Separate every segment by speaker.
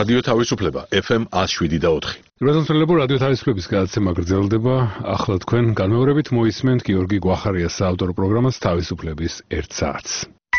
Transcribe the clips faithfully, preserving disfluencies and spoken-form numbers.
Speaker 1: რადიო თავისუფლება ეფ ემ one oh seven და four.
Speaker 2: გრძელდება რადიო თავისუფლების გადაცემა გრძელდება. ახლა თქვენ განმეორებით მოისმენთ გიორგი გვახარიას საავტორო პროგრამას თავისუფლების ერთ საათს.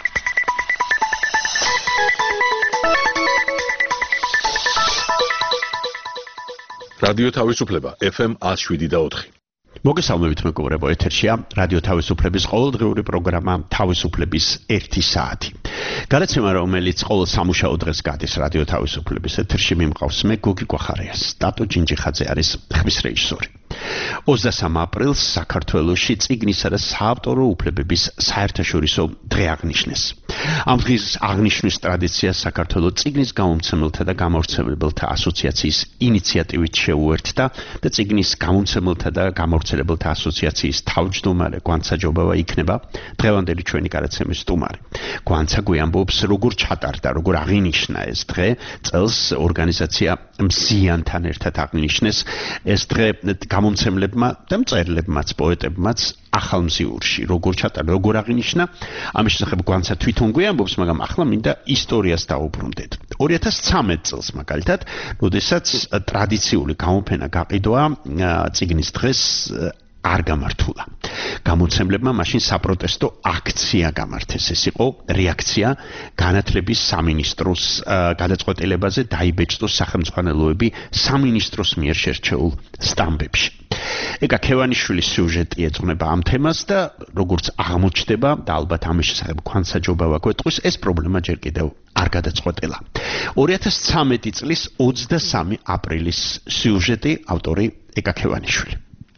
Speaker 1: რადიო თავისუფლება ეფ ემ one oh seven და four.
Speaker 3: მოგესალმებით მეგობრებო, ეთერშია რადიო თავისუფლების ყოველდღიური პროგრამა თავისუფლების ერთი საათი. გადაცემა, რომელიც ყოველ სამუშაო დღეს გადის რადიო თავისუფლების ეთერში, მიმყავს მე გოგი გვახარიას. ტატო ჯინჯიხაძე არის ხმის რეჟისორი. ოცდასამი აპრილს საქართველოში წიგნისა და საავტორო უფლებების საერთაშორისო დღე აღნიშნეს. ამ დღის აღნიშვნის ტრადიციას საქართველოს წიგნის გამომცემელთა და გამავრცელებელთა ასოციაციის ინიციატივით შეუერთდა და წიგნის გამომცემელთა და გამავრცელებელთა ასოციაციის თავმჯდომარე გვანცა ჯობავა იქნება დღევანდელი ჩვენი გადაცემის სტუმარი. გვანცა გვიამბობს, როგორ ჩატარდა, როგორ აღინიშნა ეს დღე, წელს ორგანიზაცია მზიანთან ერთად აღნიშნეს ეს დღე გამომცემლებმა და მწერლებმაც, პოეტებმაც ახალმზიურში, როგორ ჩატარდა, როგორ აღინიშნა, ამის შესახებ გვანცა თვითონ გვიამბობს, მაგრამ ახლა მინდა ისტორიას დავუბრუნდეთ. ორი ათას ცხრამეტ წელს მაგალითად, როდესაც ტრადიციული გამოფენა გაყიდვა წიგნის დღეს არ გამართულა. გამოცემლებმა მაშინ საპროტესტო აქცია გამართეს. ეს იყო რეაქცია განათლების სამინისტროს გადაწყვეტილებაზე დაიბეჭდოს სახელმძღვანელოები სამინისტროს მიერ შერჩეულ სტამბებში. ეკა ქევანიშვილის სიუჟეტი ეძღვნება ამ თემას და როგორც აღმოჩნდება და ალბათ ამის შესახებ გვანცა ჯობავა გვეტყვის, ეს პრობლემა ჯერ კიდევ არ გადაწყვეტილა. ორი ათას ცხრამეტი წლის ოცდასამი აპრილის სიუჟეტი, ავტორი ეკა ქევანიშვილი.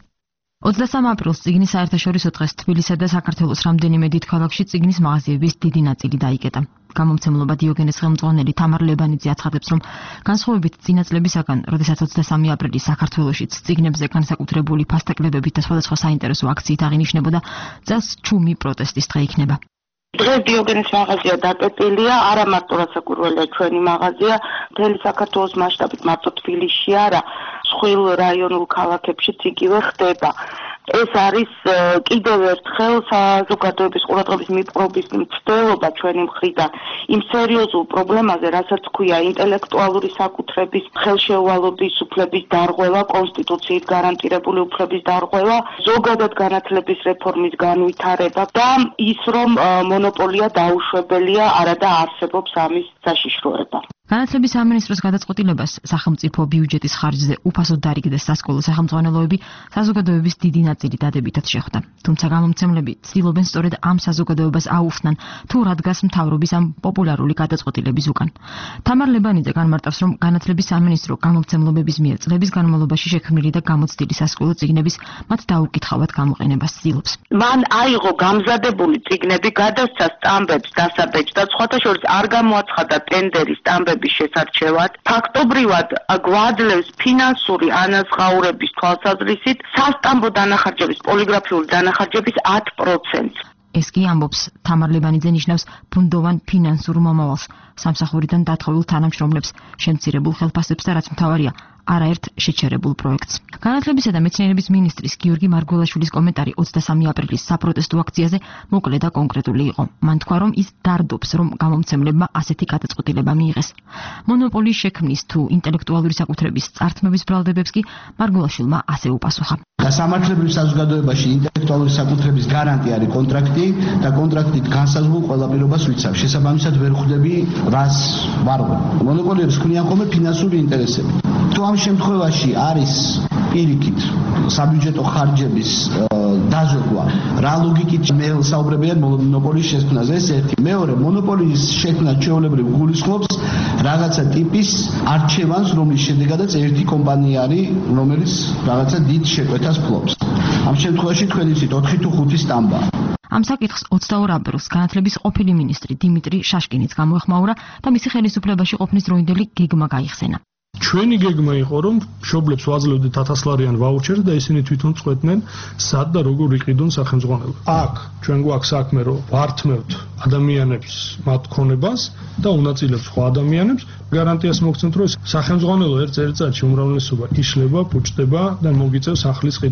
Speaker 4: ოცდასამი აპრილს წიგნის საერთაშორისო დღეს თბილისსა და საქართველოს რამდენიმე დიდ ქალაქში წიგნის მაღაზიების დიდი ნაწილი დაიკეტა. გამომცემლობა დიოგენეს ხელმძღვანელი თამარ ლებანიძე აცხადებს, რომ განსხვავებით წინა წლებისაგან, როდესაც ოცდასამი აპრილის საქართველოშიც წიგნებზე განსაკუთრებული ფასტაკლებებით და სხვადასხვა საინტერესო აქციით აღინიშნებოდა, წელს ჩუმი პროტესტის დღე იქნება.
Speaker 5: დღეს დიოგენეს მაღაზია დაკეტილია, არა მარტო რასაკვირველია ჩვენი მაღაზია, მთელი საქართველოს მასშტაბით, მარტო თბილისში არა, სხვილ რაიონულ ქალაქებშიც იგივე ხდება. ეს არის კიდევ ერთხელ საზოგადოების ყურადღების მიპყრობის მცდელობა ჩვენი მხრიდან იმ სერიოზულ პრობლემაზე, რასაც ქვია ინტელექტუალური საკუთრების ხელშეუვალობის უფლების დარღვევა, კონსტიტუციით გარანტირებული უფლების დარღვევა, ზოგადად განათლების რეფორმის განვითარება და ის, რომ მონოპოლია დაუშვებელია, არადა არსებობს ამის საშიშროება.
Speaker 4: განათლების სამინისტროს გადაწყვეტილებას სახელმწიფო ბიუჯეტის ხარჯზე უფასოდ დარიგდეს სასკოლო სახელმძღვანელოები საზოგადოების დიდი ნაწილი დადებითად შეხვდა. თუმცა გამომცემლები ცდილობენ სწორედ ამ საზოგადოებას აუხსნან, თუ რა დგას მთავრობის ამ პოპულარული გადაწყვეტილების უკან. თამარ ლებანიძე განმარტავს, რომ განათლების სამინისტრო გამომცემლობების მიერ წლების განმავლობაში შექმნილი და გამოცდილი სასკოლო წიგნების მათ დაუკითხავად გამოყენებას ცდილობს.
Speaker 5: მან აიღო გამზადებული წიგნები, გადასცა სტამბებს დასაბეჭდად, სხვათა შორის არ გამოაცხადა ტენდერი სტამბების შესარჩევად, ფაქტობრივად გვაძლევს ფინანსური ანაზღაურების თვალსაზრისით სასტამბო დანახარჯების, პოლიგრაფიული დანახარჯების ათი პროცენტს.
Speaker 4: ეს კი ამბობს თამარ ლებანიძე ნიშნავს ბუნდოვან ფინანსურ მომავალს, სამსახურიდან დათხოვილ თანამშრომლებს, შემცირებულ ხელფასებს და რაც მთავარია, არაერთ შეჩერებულ პროექტს. განათლებისა და მეცნიერების მინისტრის გიორგი მარგველაშვილის კომენტარი ოცდასამი აპრილის საპროტესტო აქციაზე მოკლე და კონკრეტული იყო. მან თქვა, რომ ის დარდობს, რომ გამომცემლებმა ასეთი გადაწყვეტილება მიიღეს. მონოპოლიის შექმნის თუ ინტელექტუალური საკუთრების წართმების ბრალდებებს კი მარგველაშვილმა ასე უპასუხა.
Speaker 6: სამართლებრივ საზოგადოებაში ინტელექტუალური საკუთრების გარანტი არის კონტრაქტი და კონტრაქტით განსაზღვრულ ყველა პირობას ვიცავ. შესაბამისად ვერ ხვდები რას ვარღვევ. მონოპოლიებს ქმნიან ხოლმე ფინანსური ინტერესები. თუ ამ შემთხვევაში არის პირიქით საბიუჯეტო ხარჯების დაზოგვა, რა ლოგიკით მე საუბრებიან მონოპოლიის შექმნაზე, ეს ერთი. მეორე, მონოპოლიის შექმნა ჩვეულებრივ გულისხმობს რაღაცა ტიპის არჩევანს, რომლის შედეგადაც ერთი კომპანია არის, რომელიც რაღაცა დიდ შეკვეთას ფლობს. ამ შემთხვევაში თქვენ იცით ოთხი თუ ხუთი სტამბაა.
Speaker 4: ამ საკითხს ოცდაორ აპრილს განათლების ყოფილი მინისტრი დიმიტრი შაშკინიც გამოეხმაურა და მისი ხელისუფლებაში ყოფნის დროინდელი გეგმა გაიხსენა.
Speaker 7: ჩვენი გეგმა იყო, რომ მშობლებს ვაძლევდეთ ათასლარიან ვაუჩერს და ისინი თვითონ წყვეტდნენ, სად და როგორ იყიდონ სახელმძღვანელო. აქ ჩვენ გვაქვს საქმე, რომ ვართმევთ ადამიანებს მათ ქონებას და უნაწილებთ სხვა ადამიანებს, გარანტიას მოგცემთ, რომ სახელმძღვანელო ერთ წელიწადში უმრავლესობა იშლება, პუჭდება და მოგიწევს ახლის ყიდვა.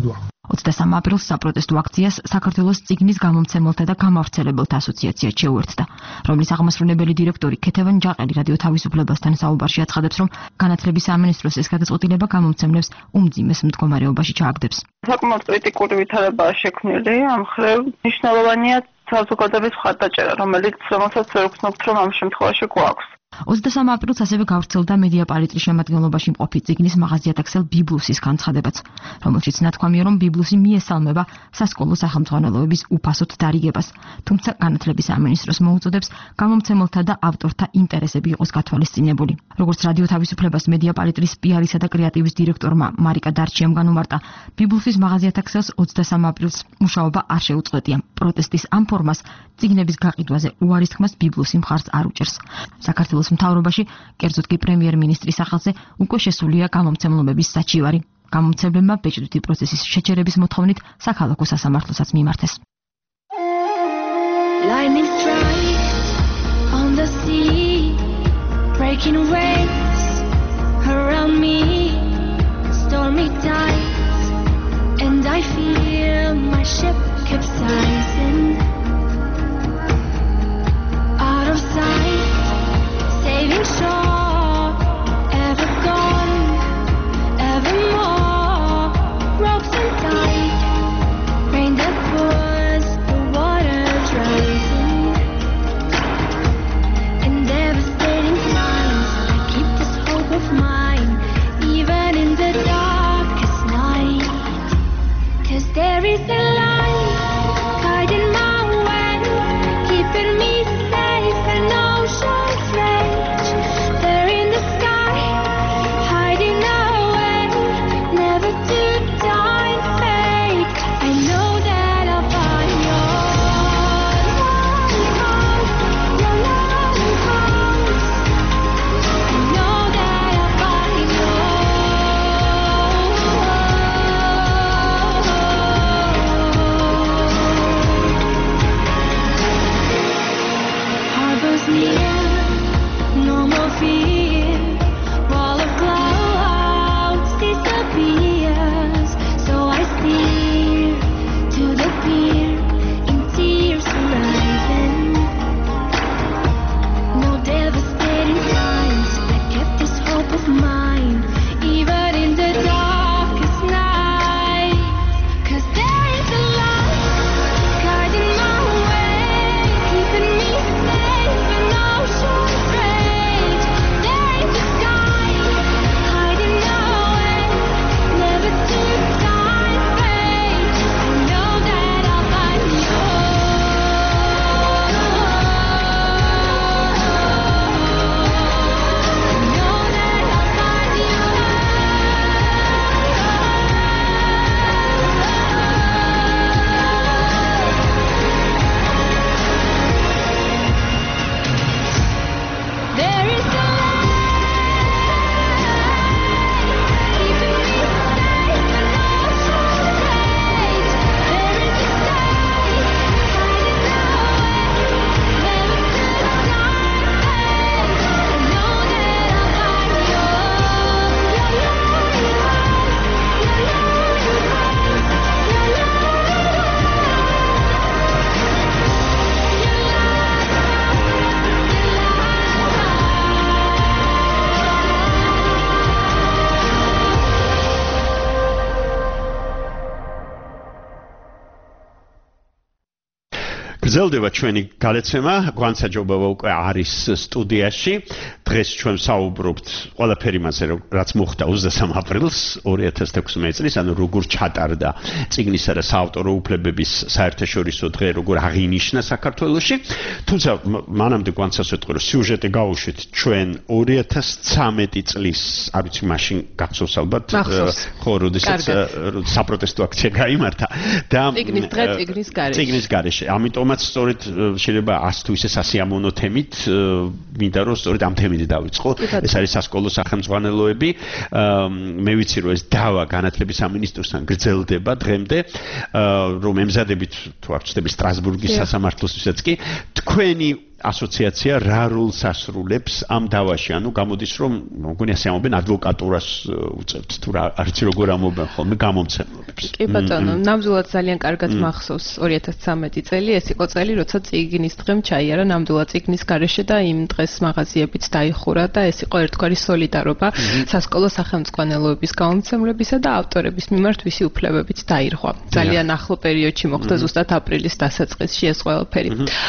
Speaker 4: ოცდასამი აპრილს საპროტესტო აქციას საქართველოს წიგნის გამომცემელთა და გამავრცელებელთა ასოციაცია შეუერთდა, რომლის აღმასრულებელი დირექტორი ქეთევან ჯაყელი რადიო თავისუფლებასთან საუბარში აცხადებს, რომ განათლების სამინისტროს ეს გადაწყვეტილება გამომცემლებს უმძიმეს მდგომარეობაში ჩააგდებს.
Speaker 5: საკმაოდ კრიტიკული ვითარებაა შექმნილი ამ მხრივ. მნიშვნელოვანია საზოგადოების მხარდაჭერა, რომელიც რომელსაც ვერ ვქნობთ, რომ ამ შემთხვევაში გვაქვს.
Speaker 4: ოცდასამი აპრილს ასევე გავრცელდა მედია პალიტრის შემადგენლობაში მყოფი წიგნის მაღაზიათა ქსელ ბიბლუსის განცხადებაც, რომელშიც ნათქვამია, რომ ბიბლუსი მიესალმება სასკოლო სახელმძღვანელოების უფასოდ დარიგებას, თუმცა განათლების სამინისტროს მოუწოდებს გამომცემელთა და ავტორთა ინტერესები იყოს გათვალისწინებული. როგორც რადიო თავისუფლებას მედია პალიტრის პიარისა და კრეატივის დირექტორმა მარიკა დარჩიამ განუმარტა, ბიბლუსის მაღაზიათა ქსელს ოცდასამი აპრილს მუშაობა არ შეუწყვეტია. პროტესტის ამ ფორმას წიგნების გაყიდვაზე უარის თქმას ბიბლუსი მხარს არ უჭერს. საქართველოს მთავრობაში, კერძოდ კი პრემიერ-მინისტრის სახელზე უკვე შესულია გამომცემლობების საჩივარი. გამომცემლებმა ბეჭდვითი პროცესის შეჩერების მოთხოვნით საქალაქო სასამართლოსაც მიმართეს.
Speaker 8: Lightning strikes on the sea, breaking waves around me, stormy tides, and I feel my ship capsizing. Out of sight, saving shore, ever gone, evermore. Ropes and tide, rain that pours, the water's rising. In devastating times, I keep this hope of mine, even in the darkest night. 'Cause there is a light guiding my way, keeping me safe and ocean's rage. There in the sky, hiding away, never to die and fade. I know that I'll find your lighthouse, your lighthouse. I know that I'll find your harbors near, no more fear. Wall of clouds disappears, so I steer to the pier in tears rising. No devastating times, I kept this hope of mine, even in the darkest night. 'Cause there is a light guiding my way, keeping me safe in ocean's rage. There in the sky, hiding away, never to die and fade. I know that I'll find you. I know that I'll find you. There is a light keeping me safe in ocean's rage. There is a sky hiding away, never to die and fade. I know that I'll find you. Your lighthouse, your
Speaker 3: გრძელდება ჩვენი გადაცემა, გვანსაჯობავა უკვე არის სტუდიაში. დღეს ჩვენ საუბრობთ ყველაფერი მასზე, რაც მოხდა ოცდასამი აპრილს ორი ათას ექვსმეტ წლის, ანუ როგორ ჩატარდა წიგნისა და საავტორო უფლებების საერთაშორისო დღე, როგორ აღინიშნა საქართველოში. თუმცა მანამდე გვანსაცდელი რომ სიუჟეტი გავუშვით ჩვენ ორი ათას ცხრამეტი წლის, არ ვიცი მაშინ გახსოვს ალბათ, ხო, როდესაც საპროტესტო აქცია გაიმართა და
Speaker 9: წიგნის დღე წიგნის გარეშე.
Speaker 3: წიგნის გარეშე. ამიტომაც სწორედ შეიძლება ას თუ ისე სასიამოვნო თემით მინდა რომ სწორედ ამ თემით დავიწყო. ეს არის სასკოლო სახელმძღვანელოები. მე ვიცი რომ ეს დავა განათლების სამინისტროსთან გრძელდება დღემდე, რომ ემზადებით თუ არ ვცდები სტრასბურგის სასამართლოსთვისაც კი თქვენი ასოციაცია რა როლს ასრულებს ამ დავაში? ანუ გამოდის რომ მოგონია ამობენ ადვოკატურას უწევთ თუ რა არც როგორ ამობენ ხოლმე გამომცემლობებს.
Speaker 9: კი ბატონო, ნამდვილად ძალიან კარგად მახსოვს ორი ათას ცხრამეტი წელი, ეს იყო წელი, როცა წიგნის დღემ ჩაიარა ნამდვილად წიგნის გარეშე და იმ დღეს მაღაზიებიც დაიხურა და ეს იყო ერთგვარი სოლიდარობა სასკოლო სახელმძღვანელოების გამომცემლებისა და ავტორების მიმართ, ვისი უფლებებიც დაირღვა. ძალიან ახლო პერიოდში მოხდა ზუსტად აპრილის დასაწყისში ეს ყველაფერი.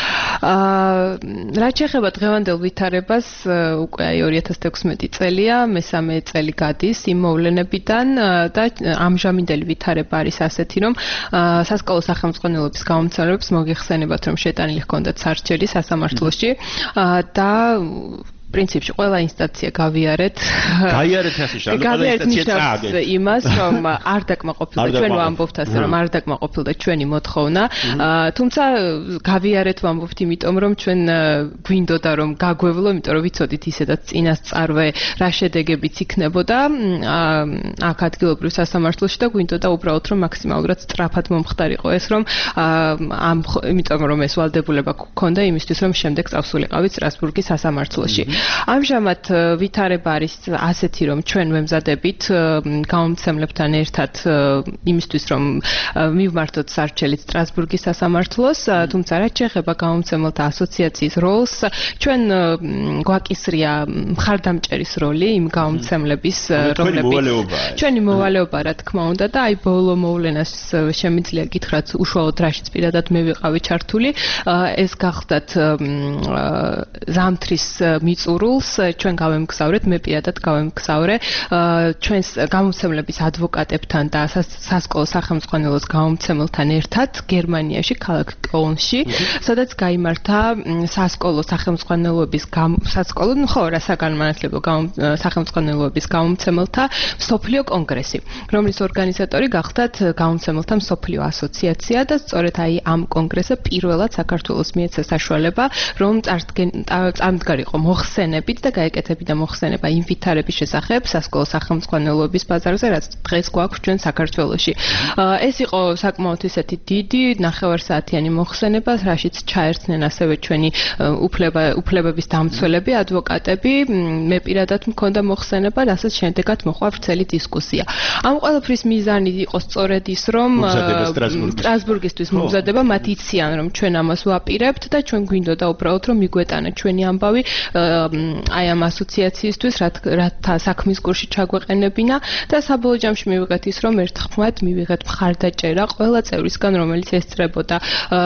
Speaker 9: აა რაც შეეხება დღევანდელ ვითარებას, უკვე აი ორი ათას თექვსმეტი წელია, მესამე წელი გადის იმ მოვლენებიდან და ამჟამინდელი ვითარება არის ასეთი, რომ სასკოლო სახელმძღვანელოების გამომცემლებს მოგიხსენებათ, რომ შეტანილი ჰქონდათ სარჩელი სასამართლოში და პრინციპში ყველა ინსტანცია გავიარეთ.
Speaker 3: გაიარეთ ასე შე, ყველა ინსტანცია წააგეთ.
Speaker 9: იმას, რომ არ დაკმაყოფილდა ჩვენ ვამბობთ ასე, რომ არ დაკმაყოფილდა ჩვენი მოთხოვნა. თუმცა გავიარეთ ვამბობთ, იმიტომ რომ ჩვენ გვინდოდა რომ გაგვევლო, იმიტომ რომ ვიცოდით ისედაც წინასწარვე რა შედეგებიც იქნებოდა აქ ადგილობრივ სასამართლოში და გვინდოდა უბრალოდ რომ მაქსიმალურად სწრაფად მომხდარიყო ეს, რომ ამ იმიტომ რომ ეს ვალდებულება გქონდა იმისთვის, რომ შემდეგ წავსულიყავით სტრასბურგის სასამართლოში. ამჟამად ვითარება არის ასეთი, რომ ჩვენ ვემზადებით გამომცემლებთან ერთად იმისთვის, რომ მივმართოთ სარჩელით სტრასბურგის სასამართლოს, თუმცა რაც შეეხება გამომცემელთა ასოციაციის როლს, ჩვენ გვაკისრია მხარდამჭერის როლი იმ გამომცემლების, რომლებიც ჩვენი მოვალეობა, რა თქმა უნდა, და აი ბოლო მოვლენას შემიძლია გითხრათ უშუალოდ რაშიც პირადად მე ვიყავი ჩართული, ეს გახდათ ზამთრის მიწურულს ჩვენ გავემგზავრეთ, მე პირადად გავემგზავრე ჩვენს გამომცემლების ადვოკატებთან და სასკოლო სახელმძღვანელოს გამომცემელთან ერთად გერმანიაში, ქალაქ კოლნში, სადაც გაიმართა სასკოლო სახელმძღვანელოების სასკოლო, ну ხო, რა საგანმანათლებლო სახელმძღვანელოების გამომცემელთა მსოფლიო კონგრესი, რომლის ორგანიზატორი გახდათ გამომცემელთა მსოფლიო ასოციაცია და სწორედ აი ამ კონგრესზე პირველად საქართველოს მიეცა საშუალება, რომ წამდგარიყო მოხსენებით და გაეკეთებინა მოხსენება იმ ვითარების შესახებ სასკოლო სახელმძღვანელოების ბაზარზე, რაც დღეს გვაქვს ჩვენ საქართველოში. ეს იყო საკმაოდ ისეთი დიდი ნახევარსაათიანი მოხსენება, რაშიც ჩაერთნენ ასევე ჩვენი უფლება უფლებების დამცველები, ადვოკატები, მე პირადად მქონდა მოხსენება, რასაც შემდეგაც მოყვა ვრცელი დისკუსია. ამ ყველაფრის მიზანი იყო სწორედ ის, რომ სტრასბურგისთვის მომზადება მათ იციან, რომ ჩვენ ამას ვაპირებთ და ჩვენ გვინდოდა უბრალოდ რომ მიგვეტანა ჩვენი ამბავი აი ამ ასოციაციისთვის, რათა საქმის კურსში ჩაგვეყენებინა და საბოლოო ჯამში მივიღეთ ის, რომ ერთხმად მივიღეთ მხარდაჭერა ყველა წევრისგან, რომელიც ესწრებოდა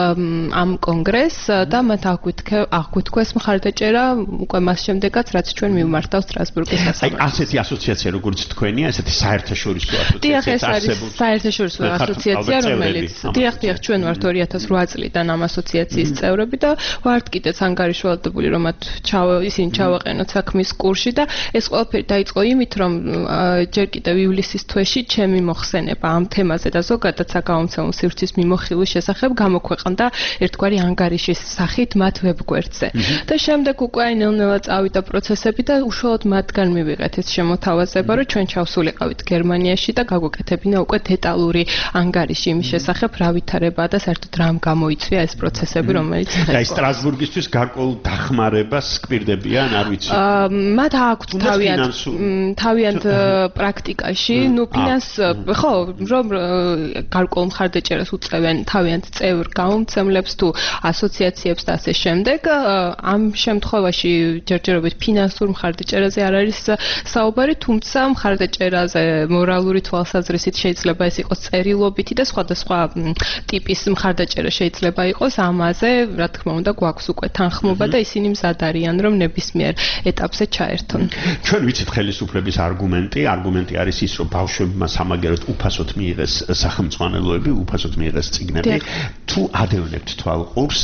Speaker 9: ამ კონგრესს და მათ აღვთქვეს მხარდაჭერა უკვე მას შემდეგაც, რაც ჩვენ მივმართავ სტრასბურგის სასამართლოში.
Speaker 3: აი ასეთი ასოციაცია როგორც თქვენია, ესეთი საერთაშორისო ასოციაცია.
Speaker 9: დიახ, ეს არის საერთაშორისო ასოციაცია, რომელიც დიახ, დიახ, ჩვენ ვართ ორი ათას ოთხ წლიდან ამ ასოციაციის წევრები და ვართ კიდეც ანგარიშვალდებული, რომ მათ ისინი ჩავაყენოთ საქმის კურსში და ეს ყველაფერი დაიწყო იმით, რომ ჯერ კიდევ ივლისის თვეში ჩემი მოხსენება ამ თემაზე და ზოგადად საგამომცემლო სივრცის მიმოხილვის შესახებ გამოქვეყნდა ერთგვარი ანგარიშის სახით მათ ვებგვერდზე. და შემდეგ უკვე აი ნელ-ნელა წავიდა პროცესები და უშუალოდ მათგან მივიღეთ ეს შემოთავაზება, რომ ჩვენ ჩავსულიყავით გერმანიაში და გაგვეკეთებინა უკვე დეტალური ანგარიში იმის შესახებ, რა ვითარებაა და საერთოდ რამ გამოიწვია ეს პროცესები, რომელიც
Speaker 3: და აი სტრასბურგისთვის გარკვეულ დახმარებას გვპირდებიან, არ ვიცი.
Speaker 9: მათ აქვთ თავიანთ თავიანთ პრაქტიკაში, ну ფინანს ხო, რომ გარკვეულ მხარდაჭერას უწევენ თავიანთ წევრ გამომცემლებს თუ ასოციაციებს და ასე შემდეგ. ამ შემთხვევაში ჯერჯერობით ფინანსურ მხარდაჭერაზე არ არის საუბარი, თუმცა მხარდაჭერაზე მორალური თვალსაზრისით შეიძლება ეს იყოს წერილობითი და სხვადასხვა ტიპის მხარდაჭერა შეიძლება იყოს. ამაზე, რა თქმა უნდა, გვაქვს უკვე თანხმობა და ისინი მზად არიან, რომ ნებისმიერ ეტაპზე ჩაერთონ.
Speaker 3: ჩვენ ვიცით ხელისუფლების არგუმენტი, არგუმენტი არის ის, რომ ბავშვებმა სამაგეროდ უფასოდ მიიღეს სახელმძღვანელოები, უფასოდ მიიღეს წიგნები. თუ ადევნებთ თვალყურს,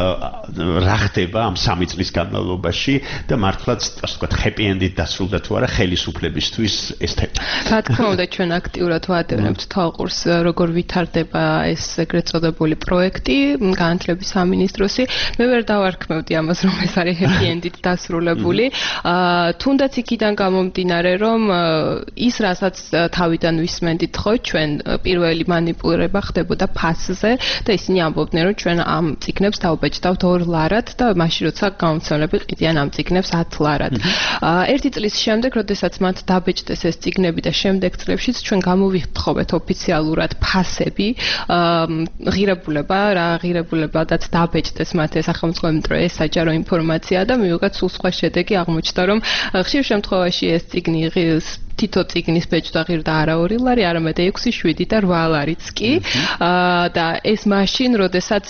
Speaker 3: რა ხდება ამ სამი წლის განმავლობაში და მართლაც, ასე ვთქვათ, happy end-ით დასრულდა თუ არა ხელისუფლებისთვის ეს თემა.
Speaker 9: რა თქმა უნდა, ჩვენ აქტიურად ვადევნებთ თვალყურს, როგორ ვითარდება ეს ეგრეთ წოდებული პროექტი, განათლების სამინისტროსი. მე ვერ დავარქმევდი ამას, რომ ეს არის happy end-ით დასრულდა. დასრულებული. თუნდაც იქიდან გამომდინარე, რომ ის რასაც თავიდან ვისმენდით ხო ჩვენ პირველი მანიპულირება ხდებოდა ფასზე და ისინი ამბობდნენ რომ ჩვენ ამ წიგნებს დავბეჭდავთ ორ ლარად და მაშინ როცა გამომცემლები ყიდიან ამ წიგნებს ათ ლარად. ერთი წლის შემდეგ, როდესაც მათ დაბეჭდეს ეს წიგნები და შემდეგ წლებშიც ჩვენ გამოვიხთხოვეთ ოფიციალურად ფასები, ღირებულება რა ღირებულებადაც დაბეჭდეს მათ ეს სახელმწიფო მეტრო ეს საჯარო ინფორმაცია და მივიღეთ სულ სხვა შედეგი აღმოჩნდა რომ ხშირ შემთხვევაში ეს წიგნი თითო წიგნის ბეჭდა ღირდა არა ორი ლარი, არამედ ექვსი, შვიდი და რვა ლარიც კი. და ეს მაშინ, როდესაც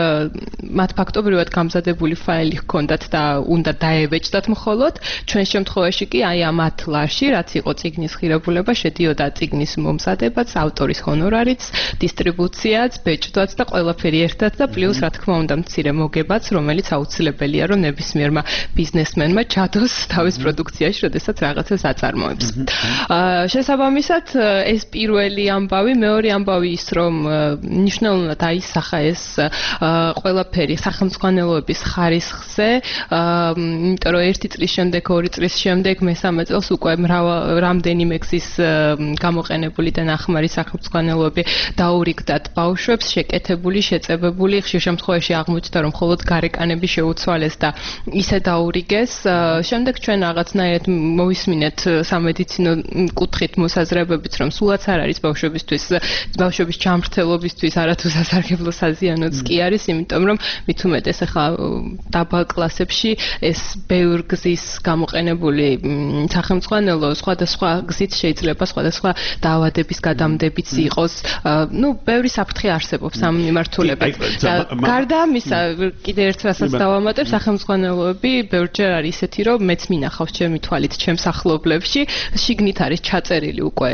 Speaker 9: მათ ფაქტობრივად გამზადებული ფაილი ჰქონდათ და უნდა დაებეჭდათ მხოლოდ, ჩვენ შემთხვევაში კი აი ამ ათ ლარში, რაც იყო წიგნის ღირებულება, შედიოდა წიგნის მომზადებაც, ავტორის ჰონორარიც, დისტრიბუციაც, ბეჭდვაც და ყველაფერი ერთად და პლუს რა თქმა უნდა მცირე მოგებაც, რომელიც აუცილებელია, რომ ნებისმიერმა ბიზნესმენმა ჩადოს თავის პროდუქციაში, როდესაც რაღაცას აწარმოებს. შესაბამისად ეს პირველი ამბავი, მეორე ამბავი ის რომ ნიშნულოვნად აისახა ეს ყველაფერი სახელმძღვანელოების ხარისხზე, იმიტომ რომ ერთი წლის შემდეგ, ორი წლის შემდეგ, მესამე წელს უკვე რამდენიმე გზის გამოყენებული და ნახმარი სახელმძღვანელოები დაურიგდათ ბავშვებს, შეკეთებული, შეწებებული, ხშირ შემთხვევაში აღმოჩნდა რომ მხოლოდ გარეკანები შეუცვალეს და ისე დაურიგეს. შემდეგ ჩვენ რაღაცნაირად მოვისმინეთ სამედიცინო კუთხით მოსაზრებებით, რომ სულაც არ არის ბავშვებისთვის, ბავშვების ჯანმრთელობისთვის არათუ სასარგებლო საზიანოც კი არის, იმიტომ რომ მით უმეტეს ახლა დაბალ კლასებში ეს ბევრ გზის გამოყენებული სახელმძღვანელო სხვადასხვა გზით შეიძლება სხვადასხვა დაავადების გადამდებიც იყოს. ნუ ბევრი საფრთხე არსებობს ამ მიმართულებით. გარდა ამისა, კიდე ერთ რასაც დავამატებ, სახელმძღვანელოები ბევრჯერ არის ისეთი, რომ მეც მინახავს ჩემი თვალით ჩემს ახლობლებში, შიგნით არის ჩაწერილი უკვე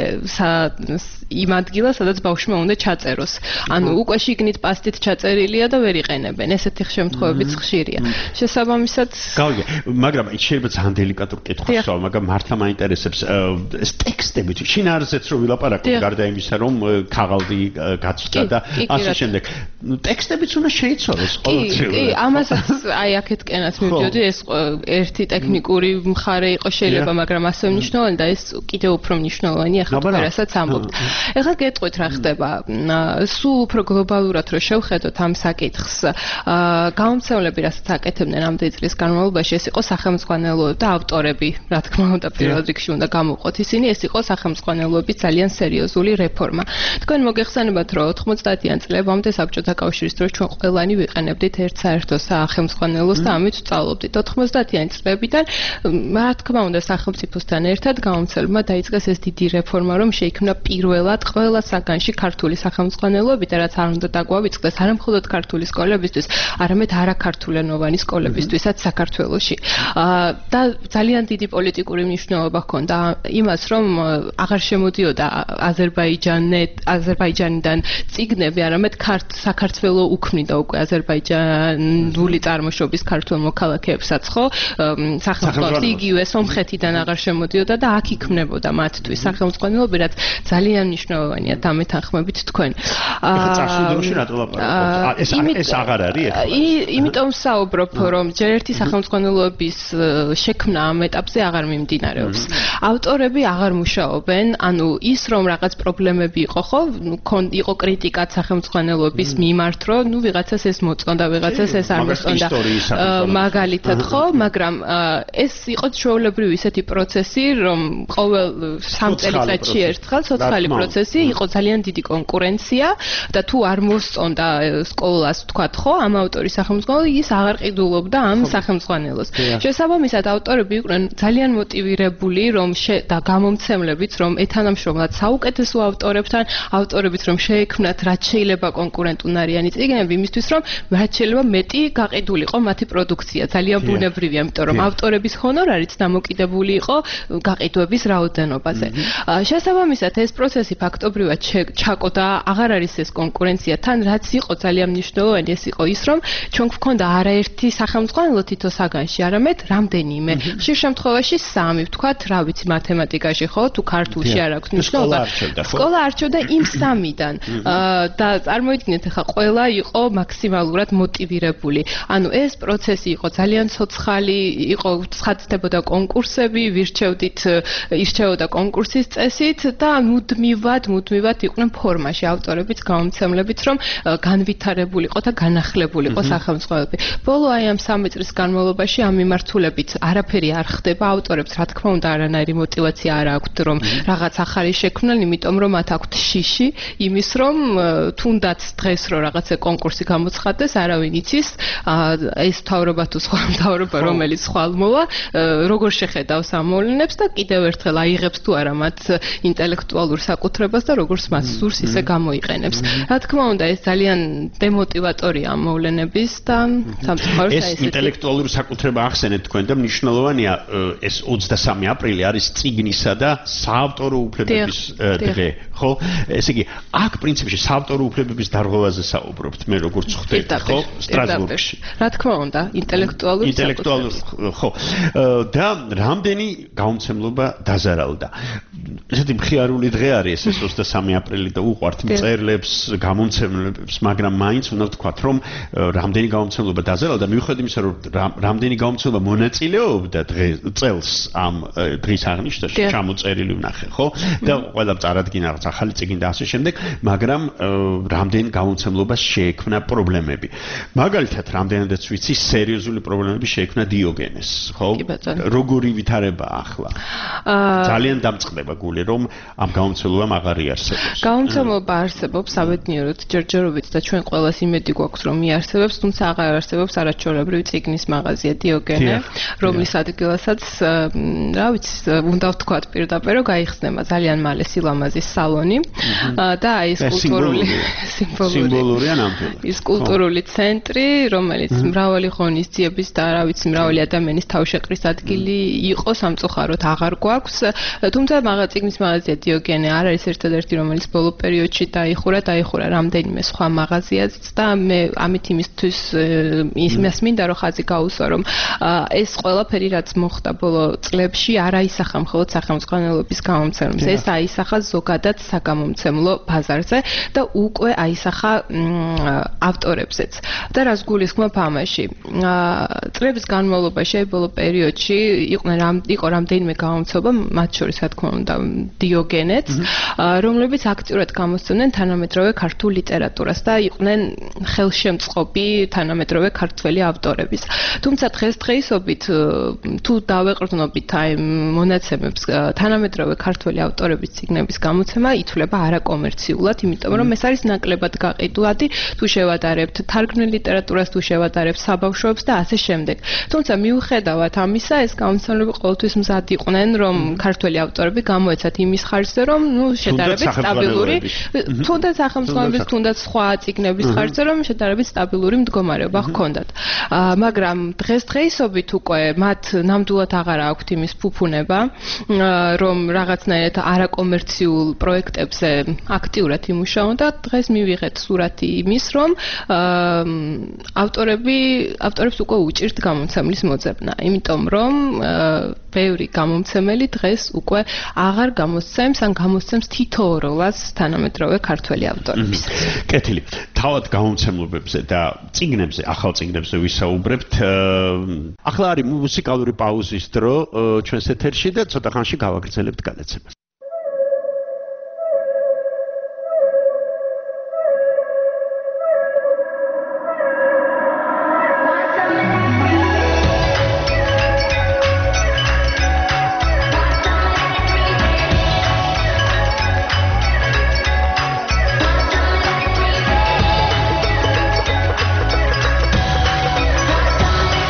Speaker 9: იმ ადგილას, სადაც ბავშვმა უნდა ჩაწეროს. ანუ უკვე შიგნით პასტით ჩაწერილია და ვერ იყენებენ. ესეთი შემთხვევებიც ხშირია. შესაბამისად,
Speaker 3: გავიგე, მაგრამ ის შეიძლება ძალიან დელიკატურ კითხვას ვსვამ, მაგრამ მართლა მაინტერესებს ეს ტექსტები, შინაარსიც რო ვილაპარაკოთ, გარდა იმისა, რომ ქაღალდი გაცვდა და ასე შემდეგ. ნუ ტექსტებიც უნდა შეიცვალოს ყოველწლიურად.
Speaker 9: კი, ამასაც აი აქეთკენაც მივდიოდი, ეს ერთი ტექნიკური მხარე იყო შეიძლება, მაგრამ ასე მნიშვნელოვანი და ეს კიდევ უფრო მნიშვნელოვანი ახლა რასაც ამბობთ. ეხლა გეტყვით რა ხდება. სულ უფრო გლობალურად რო შევხედოთ ამ საკითხს, გამომცემლები რასაც აკეთებდნენ ამდენი წლის განმავლობაში, ეს იყო სახელმძღვანელოები და ავტორები, რა თქმა უნდა, პირველ რიგში უნდა გამოვყოთ ისინი, ეს იყო სახელმძღვანელოების ძალიან სერიოზული რეფორმა. თქვენ მოგეხსენებათ, რომ ოთხმოცდაათიან წლებამდე საბჭოთა კავშირის დროს ჩვენ ყველანი ვიყენებდით ერთ საერთო სახელმძღვანელოს და ამით ვწავლობდით. ოთხმოცდაათიანი წლებიდან, რა თქმა უნდა, სახელმწიფოსთან ერთად გამომცემლებმა დაიწყეს ეს დიდი რეფორმა, რომ შეიქმნა პირველად ყველა საგანში ქართული სახელმძღვანელოები და რაც არ უნდა დაგვავიწყდეს არა მხოლოდ ქართული სკოლებისთვის, არამედ არაქართულენოვანი სკოლებისთვისაც საქართველოში. და ძალიან დიდი პოლიტიკური მნიშვნელობა ჰქონდა იმას, რომ აღარ შემოდიოდა აზერბაიჯანეთ, აზერბაიჯანიდან წიგნები, არამედ საქართველოს უქმნიდა უკვე აზერბაიჯანული წარმოშობის ქართულ მოქალაქეებსაც, ხო? სახელმწიფოს იგივე სომხეთიდან აღარ შემოდიოდა და აქ იქმნებოდა მათთვის სახელმძღვანელოები, რაც ძალიან მნიშვნელოვანია დამეთანხმებით თქვენ.
Speaker 3: ეხლა წარსულში რატო ლაპარაკობთ? ეს ეს აღარ არის ეხლა.
Speaker 9: იმიტომ საუბრობ, რომ ჯერ ერთი სახელმძღვანელოების შექმნა ამ ეტაპზე აღარ მიმდინარეობს. ავტორები აღარ მუშაობენ, ანუ ის რომ რაღაც პრობლემები იყო, ხო, იყო კრიტიკაც სახელმძღვანელოების მიმართ, რომ ნუ ვიღაცას ეს მოწონდა, ვიღაცას ეს არ მოწონდა. მაგალითად, ხო, მაგრამ ეს იყო ჩვეულებრივი ისეთი პროცესი, რომ ყოველ სამ წელიწადში ერთხელ ცოცხალი პროცესი იყო ძალიან დიდი კონკურენცია და თუ არ მოსწონდა სკოლას თქვათ, ხო, ამ ავტორის სახელმძღვანელო, ის აღარ ყიდულობდა ამ სახელმძღვანელოს. შესაბამისად, ავტორები იყვნენ ძალიან მოტივირებული, რომ და გამომცემლებით, რომ ეთანამშრომლად საუკეთესო ავტორებთან, ავტორებით რომ შეექმნათ რაც შეიძლება კონკურენტუნარიანი წიგნები, იმისთვის რომ რაც შეიძლება მეტი გაყიდულიყო მათი პროდუქცია. ძალიან ბუნებრივია, იმიტომ რომ ავტორების ჰონორარიც დამოკიდებული იყო გაყიდვების რაოდენობაზე. შესაბამისად ეს პროცესი ფაქტობრივად ჩაკო და აღარ არის ეს კონკურენცია, თან რაც იყო ძალიან მნიშვნელოვანი, ეს იყო ის, რომ ჩვენ გვქონდა არაერთი სახელმძღვანელო თითო საგანში, არამედ რამდენიმე. ხშირ შემთხვევაში სამი, ვთქვათ, რა ვიცი, მათემატიკაში ხო, თუ ქართულში არ აქვს მნიშვნელობა. სკოლა არჩევდა იმ სამიდან. და წარმოიდგინეთ, ახლა ყველა იყო მაქსიმალურად მოტივირებული. ანუ ეს პროცესი იყო ძალიან ცოცხალი, იყო ცხადდებოდა კონკურსები, ვირჩევდით, ირჩეოდა კონკურსის წესით და მუდმივად, მუდმივად იყვნენ ფორმაში ავტორებიც, გამომცემლებიც, რომ განვითარებულიყო და განახლებულიყო სახელმძღვანელოები. ბოლო აი ამ სამი წლის განმავლობაში ამ მიმართულებით არაფერი არ ხდება, ავტორებს რა თქმა უნდა არანაირი мотиваცია არ აქვთ, რომ რაღაც ახალი შექმნან, იმიტომ რომ მათ აქვთ შიში იმის, რომ თუნდაც დღეს რო რაღაცა კონკურსი გამოცხადდეს, არავინ იცის, ეს მთავრობა თუ სხვა მთავრობა, რომელიც ხვალ მოვა, როგორ შეხედავს ამ მოვლენებს და კიდევ ერთხელ აიღებს თუ არა მათ ინტელექტუალურ საკუთრებას და როგორც მას სურს, ისე გამოიყენებს. რა თქმა უნდა, ეს ძალიან დემოტივატორია ამ მოვლენების და სამწუხაროდ
Speaker 3: ეს ინტელექტუალური საკუთრება ახსენეთ თქვენ და მნიშვნელოვანია ეს ოცდასამი აპრილი არის წიგნისა და საავტორო უფლებების დღე, ხო? ესე იგი, აქ პრინციპში საავტორო უფლებების დარღვევაზე საუბრობთ, მე როგორც ხვდები, ხო? სტრასბურგში.
Speaker 9: რა თქმა უნდა, ინტელექტუალური
Speaker 3: ინტელექტუალური, ხო. და რამდენი გამომცემლობა დაზარალდა. ესეთი მხიარული დღე არის ეს ოცდასამი აპრილი და უყვართ მწერლებს, გამომცემლებს, მაგრამ მაინც უნდა ვთქვათ, რომ რამდენი გამომცემლობა დაზარალდა, მიუხედავად იმისა, რომ რამდენი გამომცემლობა მონაწილეობდა წელს ამ დღის აღნიშვნაში, ჩამოწერილი ვნახე, ხო? და ყველა წარადგინა რაღაც ახალი წიგნი და ასე შემდეგ, მაგრამ რამდენი გამომცემლობას შეექმნა პრობლემები. მაგალითად, რამდენადაც ვიცი, სერიოზული პრობლემები შეექმნა დიოგენეს, ხო? როგორი ვითარება ახლა? ძალიან დამწყდება გული, რომ ამ გამომცემლობამ აღარ იარსებობს.
Speaker 9: გამომცემლობა არსებობს, საბედნიეროდ, ჯერჯერობით და ჩვენ ყველას იმედი გვაქვს, რომ იარსებობს, თუმცა აღარ არსებობს არაჩვეულებრივი წიგნის მაღაზია დიოგენე, რომლის ადგილასაც, რა ვიცი, უნდა ვთქვათ პირდაპირ, რომ გაიხსნება ძალიან მალე სილამაზის სალონი და აი ეს კულტურული
Speaker 3: სიმბოლური ანამფელი.
Speaker 9: ის კულტურული ცენტრი, რომელიც მრავალი ღონისძიების და რა ვიცი, მრავალი ადამიანის თავშეყრის ადგილი იყო, სამწუხაროდ აღარ გვაქვს. თუმცა მაღაზია წიგნის მაღაზია დიოგენე არ არის ერთადერთი, რომელიც ბოლო პერიოდში დაიხურა, დაიხურა რამდენიმე სხვა მაღაზიაც და მე ამით იმისთვის იმას მინდა რომ ხაზი გაუსვა, რომ ეს ყველაფერი რაც მოხდა ბოლო წლებში არ აისახა მხოლოდ სახელმძღვანელოების გამომცემლებს, ეს აისახა ზოგადად საგამომცემლო ბაზარზე და უკვე აისახა ავტორებზეც. და რას გულისხმობ ამაში? წლების განმავლობაში აი ბოლო პერიოდში იყვნენ იყო რამდენიმე გამომცემლობა, მათ შორის რა თქმა უნდა დიოგენეც, რომლებიც აქტიურად გამოსცემდნენ თანამედროვე ქართულ ლიტერატურას და იყვნენ ხელშემწყობი თანამედროვე ქართველი ავტორების. თუმცა დღესდღეობით თუ დავეყრდნობით აი მონაცემებს, თანამედროვე ქართველი ავტორების წიგნების გამოცემა ითვლება არაკომერციულად, იმიტომ რომ ეს არის ნაკლებად გაყიდვადი, თუ შევადარებთ თარგმნილ ლიტერატურას, თუ შევადარებთ საბავშვოებს და ასე შემდეგ. თუმცა მიუხედავად ამისა, ეს გამოცემლები ყოველთვის მზად იყვნენ, რომ ქართველი ავტორები გამოეცათ იმის ხარჯზე, რომ ნუ შედარებით სტაბილური, თუნდაც სახელმძღვანელოების, თუნდაც სხვა წიგნების ხარჯზე, რომ შედარებით სტაბილური მდგომარეობა ჰქონდათ. მაგრამ დღესდღეობით უკვე მათ ნამდვილად აღარ აქვთ იმის ფუფუნება, რომ რაღაცნაირად არაკომერციულ პროექტებზე აქტიურად იმუშაონ და დღეს მივიღეთ სურათი იმის, რომ ავტორები ავტორებს უკვე უჭირთ გამომცემლის მოძებნა, იმიტომ რომ ბევრი გამომცემელი დღეს უკვე აღარ გამოსცემს ან გამოსცემს თითოეულს თანამედროვე ქართველი ავტორების.
Speaker 3: კეთილი. თავად გამომცემლობებზე და წიგნებზე, ახალ წიგნებზე ვისაუბრებთ. ახლა არის მუსიკალური პაუზის დრო ჩვენს ეთერში და ცოტა ხანში გავაგრძელებთ გადაცემას.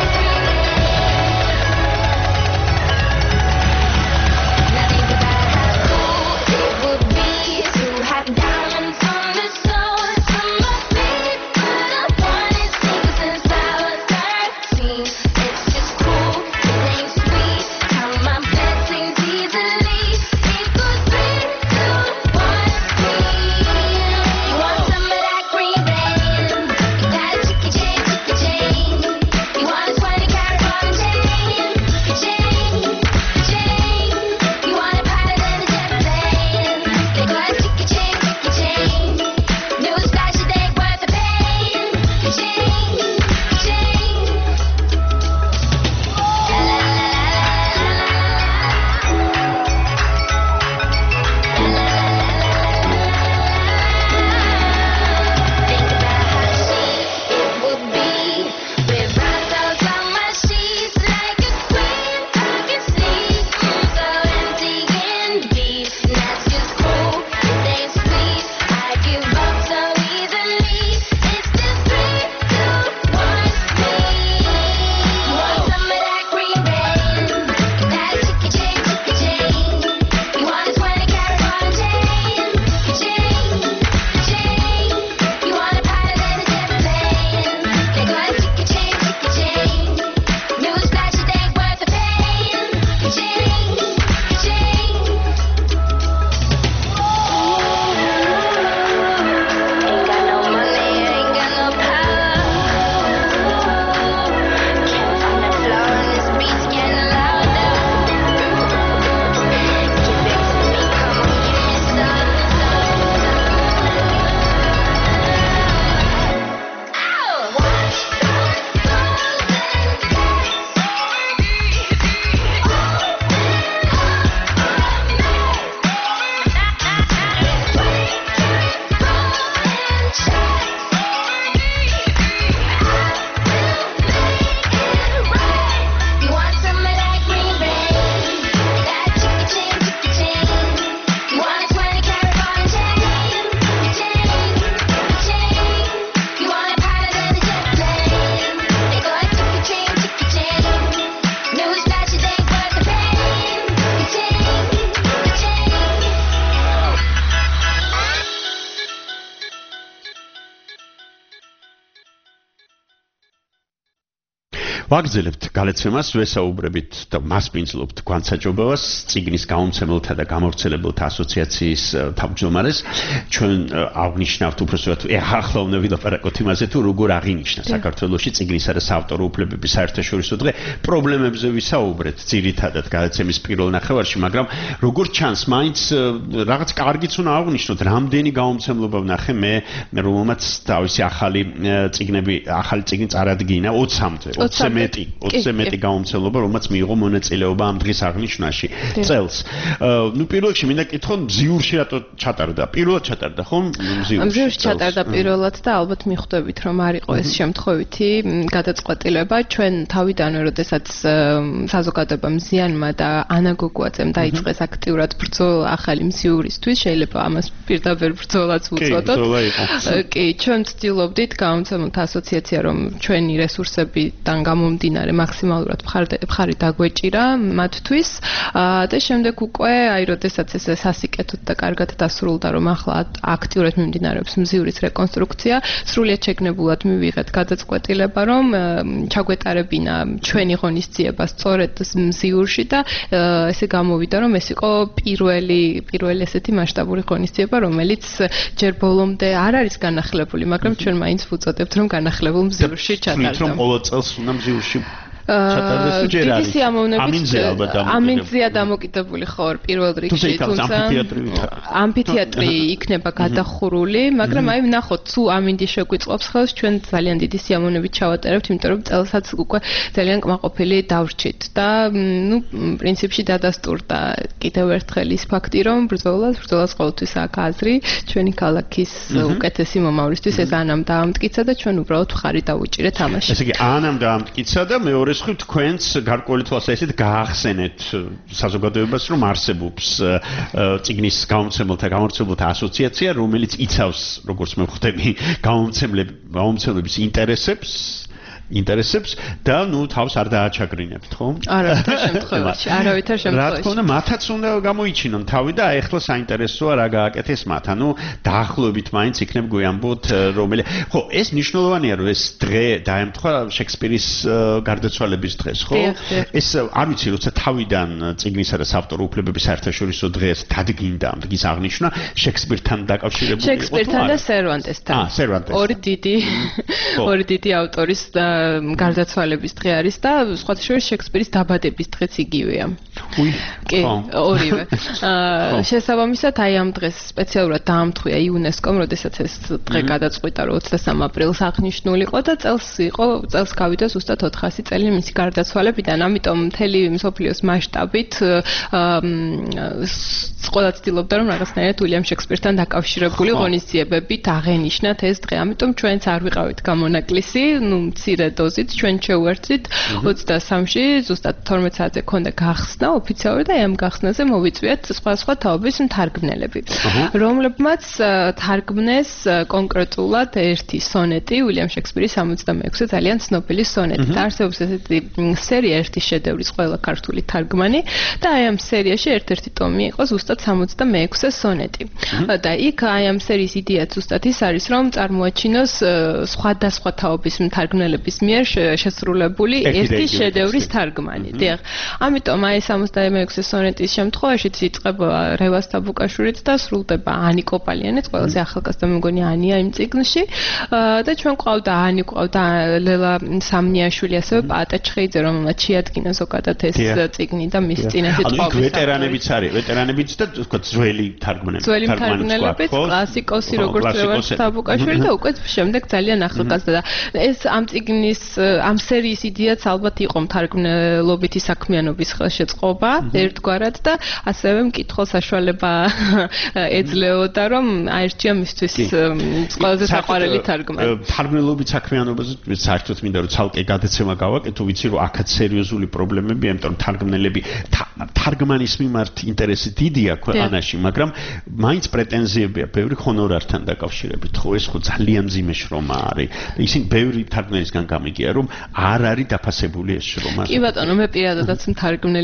Speaker 8: La
Speaker 3: ვაგრძელებთ გალეცემას, ვესაუბრებით და მასპინძლობთ განსაჯობებას წიგნის გამომცემელთა და გამავრცელებელთა ასოციაციის თავმჯდომარეს. ჩვენ აღნიშნავთ უბრალოდ ახლა უნდა ვილაპარაკოთ იმაზე თუ როგორ აღინიშნა საქართველოში წიგნისა და საავტორო უფლებების საერთაშორისო დღე. პრობლემებზე ვისაუბრეთ ძირითადად გალეცემის პირველ ნახევარში, მაგრამ როგორ ჩანს, მაინც რაღაც კარგიც უნდა აღნიშნოთ, რამდენი გამომცემლობა ვნახე მე, რომელმაც თავისი ახალი წიგნები, ახალი წიგნი წარადგინა ოცამდე, ოცზე მეტი, ოცზე მეტი გამომცემლობა, რომელმაც მიიღო მონაწილეობა ამ დღის აღნიშვნაში წელს. ნუ პირველ რიგში მინდა კითხო, მზიურში რატო ჩატარდა? პირველად ჩატარდა, ხო? მზიურში.
Speaker 9: მზიურში ჩატარდა პირველად და ალბათ მიხვდებით, რომ არ იყო ეს შემთხვევითი გადაწყვეტილება. ჩვენ თავიდანვე, როდესაც საზოგადოებამ ზიანმა და ანა გოგუაძემ დაიწყეს აქტიურად ბრძოლა ახალი მზიურისთვის, შეიძლება ამას პირდაპირ ბრძოლაც უწოდოთ. კი, ჩვენ ვცდილობდით გამომცემელთა ასოციაცია, რომ ჩვენი რესურსებიდან გამომდინარე მაქსიმალურად მხარი დაგვეჭირა მათთვის და შემდეგ უკვე, აი, როდესაც ეს სასიკეთოდ და კარგად დასრულდა, რომ ახლა აქტიურად მიმდინარეობს მზიურის რეკონსტრუქცია, სრულიად შეგნებულად მივიღეთ გადაწყვეტილება, რომ ჩაგვეტარებინა ჩვენი ღონისძიება სწორედ მზიურში და ესე გამოვიდა, რომ ეს იყო პირველი პირველი ესეთი მასშტაბური ღონისძიება, რომელიც ჯერ ბოლომდე არ არის განახლებული, მაგრამ ჩვენ მაინც ვუწოდებთ, რომ განახლებულ მზიურში ჩატარდა.
Speaker 3: რომ ყოველ წელს უნდა მზიურში ჩატარდეს თუ ჯერ არის?
Speaker 9: ამინძია დამოკიდებული ხო პირველ რიგში, თუმცა ამფითეატრი იქნება გადახურული, მაგრამ აი ვნახოთ, თუ ამინდი შეგვიწყობს ხელს, ჩვენ ძალიან დიდი სიამოვნებით ჩავატარებთ, იმიტომ რომ წელსაც უკვე ძალიან კმაყოფილი დავრჩით და ნუ პრინციპში დადასტურდა კიდევ ერთხელ ის ფაქტი, რომ ბრძოლას ბრძოლას ყოველთვის აქვს აზრი, ჩვენი ქალაქის უკეთესი მომავლისთვის ეს ანამ დაამტკიცა და ჩვენ უბრალოდ მხარი დავუჭირეთ ამაში.
Speaker 3: ესე იგი ანამ დაამტკიცა და მეორე ხრივ თქვენც გარკვეული თვალსაზრისით გაახსენეთ საზოგადოებას, რომ არსებობს წიგნის გამომცემელთა გამავრცელებელთა ასოციაცია, რომელიც იცავს, როგორც მე ვხვდები, გამომცემლების ინტერესებს ინტერესებს და ნუ თავს არ დააჩაგრინებთ, ხო?
Speaker 9: არავითარ შემთხვევაში, არავითარ შემთხვევაში.
Speaker 3: რა თქმა უნდა, მათაც უნდა გამოიჩინონ თავი და ეხლა საინტერესოა რა გააკეთეს მათ. ანუ დაახლოებით მაინც იქნებ გვიამბოთ, რომელი. ხო, ეს მნიშვნელოვანია, რომ ეს დღე დაემთხვა შექსპირის გარდაცვალების დღეს, ხო? ეს არ ვიცი, როცა თავიდან წიგნისა და საავტორო უფლებების საერთაშორისო დღეს დადგინდა ამ დღის აღნიშვნა, შექსპირთან დაკავშირებული იყო.
Speaker 9: შექსპირთან და სერვანტესთან.
Speaker 3: აა, სერვანტესთან.
Speaker 9: ორი დიდი ორი დიდი ავტორის გარდაცვალების დღე არის და სხვათა შორის შექსპირის დაბადების დღეც იგივეა.
Speaker 3: უი.
Speaker 9: კი, ორივე. შესაბამისად, აი ამ დღეს სპეციალურად დაამთხვია იუნესკომ, როდესაც ეს დღე გადაწყვიტა, რომ ოცდასამ აპრილს აღნიშნული იყო და წელს იყო, წელს გავიდა ზუსტად ოთხასი წელი მისი გარდაცვალებიდან, ამიტომ მთელი მსოფლიოს მასშტაბით ყველა ცდილობდა, რომ რაღაცნაირად უილიამ შექსპირთან დაკავშირებული ღონისძიებებით აღენიშნათ ეს დღე. ამიტომ ჩვენც არ ვიყავით გამონაკლისი, ნუ მცირე დოზით ჩვენ შევერთვით ოცდასამში, ზუსტად თორმეტ საათზე ქონდა გახსნა ოფიციალური და ამ გახსნაზე მოვიწვიეთ სხვა-სხვა თაობის მთარგმნელები, რომლებმაც თარგმნეს კონკრეტულად ერთი სონეტი, უილიამ შექსპირის სამოცდამეექვსე ძალიან ცნობილი სონეტი. და არსებობს ესეთი სერია ერთი შედევრის ყველა ქართული თარგმანი და აი ამ სერიაში ერთ-ერთი ტომი იყო ზუსტად სამოცდამეექვსე სონეტი. და იქ აი ამ სერიის იდეა ზუსტად ის არის, რომ წარმოაჩინოს სხვადასხვა თაობის მთარგმნელების მიერ შესრულებული ერთი შედევრის თარგმანი. დიახ, ამიტომ აი სამოცდამეექვსე სონეტის შემთხვევაშიც იწყება რევაზ თაბუკაშვილიც და სრულდება ანი კოპალიანიც, ყველაზე ახალგაზრდა მე მგონი ანია იმ წიგნში. და ჩვენ ყავდა ანი, ყავდა ლელა სამნიაშვილი, ასევე პაატა ჩხეიძე, რომელმაც შეადგინა ზოგადად ეს წიგნი და მის წინაშე
Speaker 3: წყობა. ანუ ვეტერანებიც არის, ვეტერანებიც და თქვა ძველი თარგმნელები,
Speaker 9: ძველი თარგმნელებიც, კლასიკოსი როგორც რევაზ თაბუკაშვილი და უკვე შემდეგ ძალიან ახალგაზრდა. ეს ამ წიგნის ამ სერიის იდეაც ალბათ იყო მთარგმნელობითი საქმიანობის ხელშეწყობა ერთგვარად და ასევე მკითხველს საშუალება ეძლეოდა, რომ აერჩია მისთვის ყველაზე საყვარელი თარგმანი.
Speaker 3: თარგმნელობით საქმიანობაზე საერთოდ მინდა რომ ცალკე გადაცემა გავაკეთო, ვიცი რომ აქაც სერიოზული პრობლემებია, იმიტომ რომ თარგმნელები თარგმანის მიმართ ინტერესი დიდია ქვეყანაში, მაგრამ მაინც პრეტენზიებია ბევრი ჰონორართან დაკავშირებით, ხო ეს ხო ძალიან მძიმე შრომა არის. ისინი ბევრი თარგმნელისგან გამიგია, რომ არ არის დაფასებული ეს შრომა.
Speaker 9: კი ბატონო, მე პირადადაც მთარგმნელი ვარ და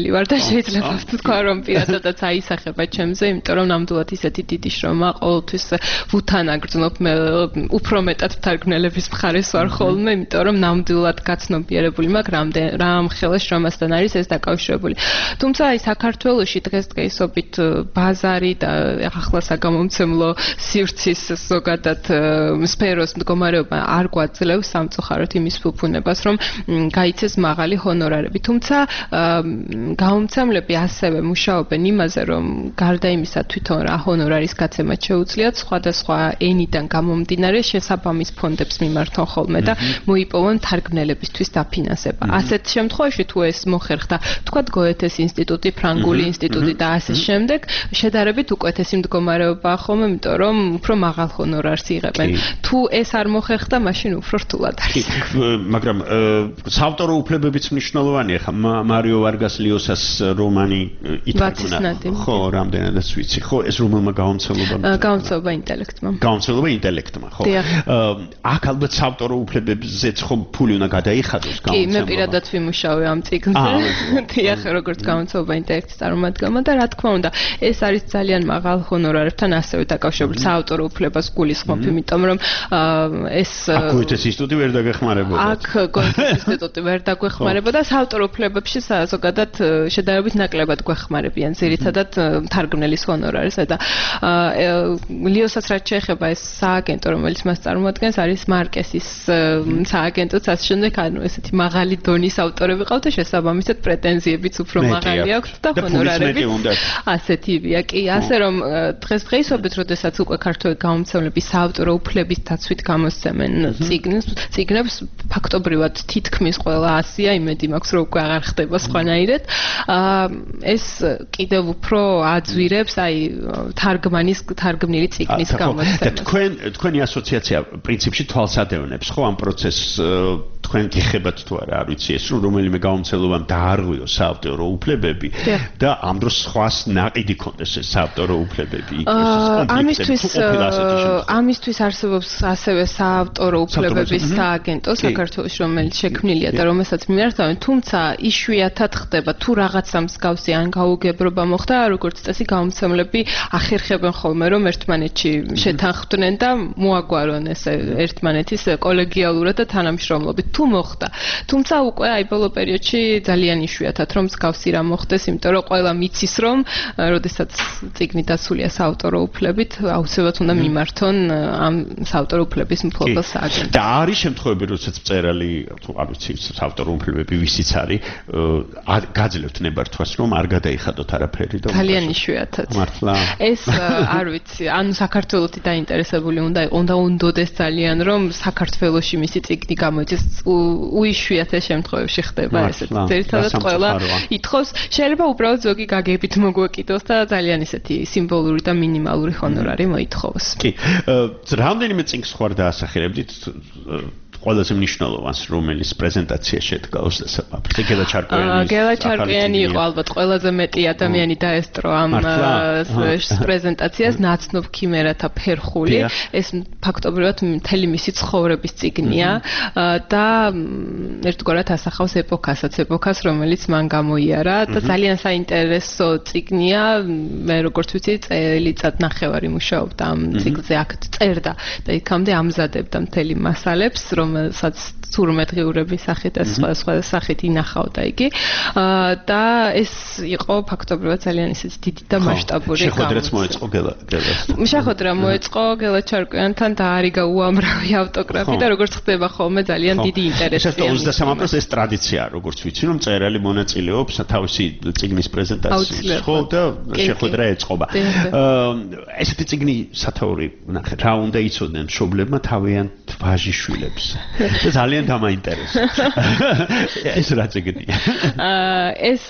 Speaker 9: შეიძლება ვთქვა რომ პირადადაც აისახება ჩემზე, იმიტომ რომ ნამდვილად ისეთი დიდი შრომა ყოველთვის ვუთან აგრძნობ მე უფრო მეტად თარგმნელების მხარეს ვარ ხოლმე, იმიტომ რომ ნამდვილად გაცნობიერებული მაქვს რამდენ რამ ხელის შრომასთან არის ეს დაკავშირებული. თუმცა აი საქართველოში დღესდღეობით ბაზარი და ახლა საგამომცემლო სივრცის ზოგადად სფეროს მდგომარეობა არ გვაძლევს სამწუხაროდ იმის ფუფუნებას, რომ გაიცეს მაღალი ჰონორარები. თუმცა გამომცემლები ასევე მუშაობენ იმაზე, რომ გარდა იმისა თვითონ რა ჰონორარის გაცემაც შეუძლიათ, სხვადასხვა ენიდან გამომდინარე შესაბამის ფონდებს მიმართონ ხოლმე და მოიპოვონ თარგმნელებისთვის დაფინანსება. ასეთ შემთხვევაში თუ ეს მოხერხდა, თქვათ გოეთეს ინსტიტუტი, ფრანგული ინსტიტუტი და ასე შემდეგ, შედარებით უკეთესი მდგომარეობაა ხოლმე, იმიტომ რომ უფრო მაღალ ჰონორარს იღებენ. თუ ეს არ მოხერხდა, მაშინ უფრო რთულად არის.
Speaker 3: მაგრამ საავტორო უფლებებიც მნიშვნელოვანია. ხა მარიო ვარგას ლიოსას რომანი ითარგმნა. ხო, რამდენადაც ვიცი. ხო, ეს რომელმა გამომცემლობამ?
Speaker 9: გამომცემლობა ინტელექტმა.
Speaker 3: გამომცემლობა ინტელექტმა, ხო. აქ ალბათ საავტორო უფლებებზეც ხომ ფული უნდა გადაიხადოს გამომცემლობა. კი, მე
Speaker 9: პირადად ვიმუშავე ამ წიგნზე. დიახ, როგორც გამომცემლობა ინტელექტის წარმომადგენელმა და რა თქმა უნდა, ეს არის ძალიან მაღალ ჰონორარებთან ასევე დაკავშირებული საავტორო უფლებას გულისხმობ, იმიტომ რომ ეს
Speaker 3: აქ გოეთეს ინსტიტუტი ვერ დაგეხმარებოდა.
Speaker 9: აქ გოეთეს ინსტიტუტი ვერ დაგვეხმარებოდა, საავტორო უფლებებში ზოგადად შედარებით ნაკლებად გვეხმარებიან, ძირითადად თარგმნელის ჰონორარზე და ლიოსაც რაც შეეხება ეს სააგენტო, რომელიც მას წარმოადგენს, არის მარკესის სააგენტოც, ასე შემდეგ, ანუ ესეთი მაღალი დონის ავტორები ყავთ და შესაბამისად პრეტენზიებიც უფრო მაღალი აქვს და ჰონორარები ასეთივია. კი, ასე რომ დღესდღეობით, როდესაც უკვე ქართველი გამომცემლები საავტორო უფლების დაცვით გამოსცემენ წიგნს, წიგნებს ფაქტობრივად თითქმის ყველა ასია, იმედი მაქვს, რომ უკვე აღარ ხდება სხვანაირად. ეს კიდევ უფრო აძვირებს აი თარგმანის თარგმნილი წიგნის გამოცემას.
Speaker 3: და თქვენ თქვენი ასოციაცია პრინციპში თვალსადევნებს ხო ამ პროცესს თქვენ გიხებათ თუ არა, არ ვიცი ეს რომ რომელიმე გამომცემლობამ დაარღვიოს საავტორო უფლებები და ამ დროს სხვას ნაყიდი კონდეს ეს საავტორო უფლებები
Speaker 9: ამისთვის ამისთვის არსებობს ასევე საავტორო უფლებების სააგენტო საქართველოს, რომელიც შექმნილია და რომელსაც მიმართავენ, თუმცა იშვიათად ხდება თუ რაღაცა მსგავსი ან გაუგებრობა მოხდა, როგორც წესი გამომცემლები ახერხებენ ხოლმე რომ ერთმანეთში შეთანხმდნენ და მოაგვარონ ესე ერთმანეთის კოლეგიალურად და თანამშრომლობით. თუ მოხდა. თუმცა უკვე აი ბოლო პერიოდში ძალიან იშვიათად რომ მსგავსი რამ მოხდეს, იმიტომ რომ ყველა მიცის რომ როდესაც წიგნი დაცულია საავტორო უფლებით, აუცილებლად უნდა მიმართონ ამ საავტორო უფლების მფლობელ სააგენტოს.
Speaker 3: და არის შემთხვევები, როდესაც მწერალი, თუ არ ვიცი, საავტორო უფლებები ვისიც არის, გაძლევთ ნებართვას რომ არ გადაიხადოთ არაფერი და
Speaker 9: ძალიან იშვიათად.
Speaker 3: მართლა.
Speaker 9: ეს არ ვიცი, ანუ საქართველოსი დაინტერესებული უნდა იყო, უნდა უნდოდეს ძალიან რომ საქართველოში მისი წიგნი გამოიძეს. უიშვიათეს შემთხვევებში ხდება ესეთი. ძირითადად ყველა ითხოვს, შეიძლება უბრალოდ ზოგი გაგებით მოგვეკიდოს და ძალიან ესეთი სიმბოლური და მინიმალური ჰონორარი მოითხოვოს.
Speaker 3: კი. რამდენიმე წიგნს ხوار დაასახელებდით ყველაზე მნიშვნელოვანს, რომელიც პრეზენტაცია შედგა ოსტესაბაბში. გელა ჩარკვიანი.
Speaker 9: გელა ჩარკვიანი იყო ალბათ ყველაზე მეტი ადამიანი დაესწრო ამ პრეზენტაციას, ნაცნობ ქიმერათა ფერხული. ეს ფაქტობრივად მთელი მისი ცხოვრების წიგნია და ერთგვარად ასახავს ეპოქასაც, ეპოქას, რომელიც მან გამოიარა და ძალიან საინტერესო წიგნია. მე როგორც ვიცი, წელიწად ნახევარი მუშაობდა ამ წიგნზე, აქ წერდა და იქამდე ამზადებდა მთელი მასალებს, რომელსაც თურმეტღიურების სახით და სხვა სხვა სახით ინახავდა იგი. და ეს იყო ფაქტობრივად ძალიან ისეთი დიდი და მასშტაბური გამოცემა.
Speaker 3: შეხვედრაც მოეწყო გელა გელას.
Speaker 9: შეხვედრა მოეწყო გელა ჩარკვიანთან და არიგა უამრავი ავტოგრაფი და როგორც ხდება ხოლმე ძალიან დიდი ინტერესი.
Speaker 3: ეს ოცდასამი პროცენტი ეს ტრადიციაა, როგორც ვიცი, რომ მწერალი მონაწილეობს თავისი წიგნის პრეზენტაციაში, ხო და შეხვედრა ეწყობა. ესეთი წიგნი სათაური ნახეთ, რა უნდა იცოდნენ მშობლებმა თავიანთ ვაჟიშვილებს. და ძალიან დამაინტერესებს. ეს რა წიგნია?
Speaker 9: ეს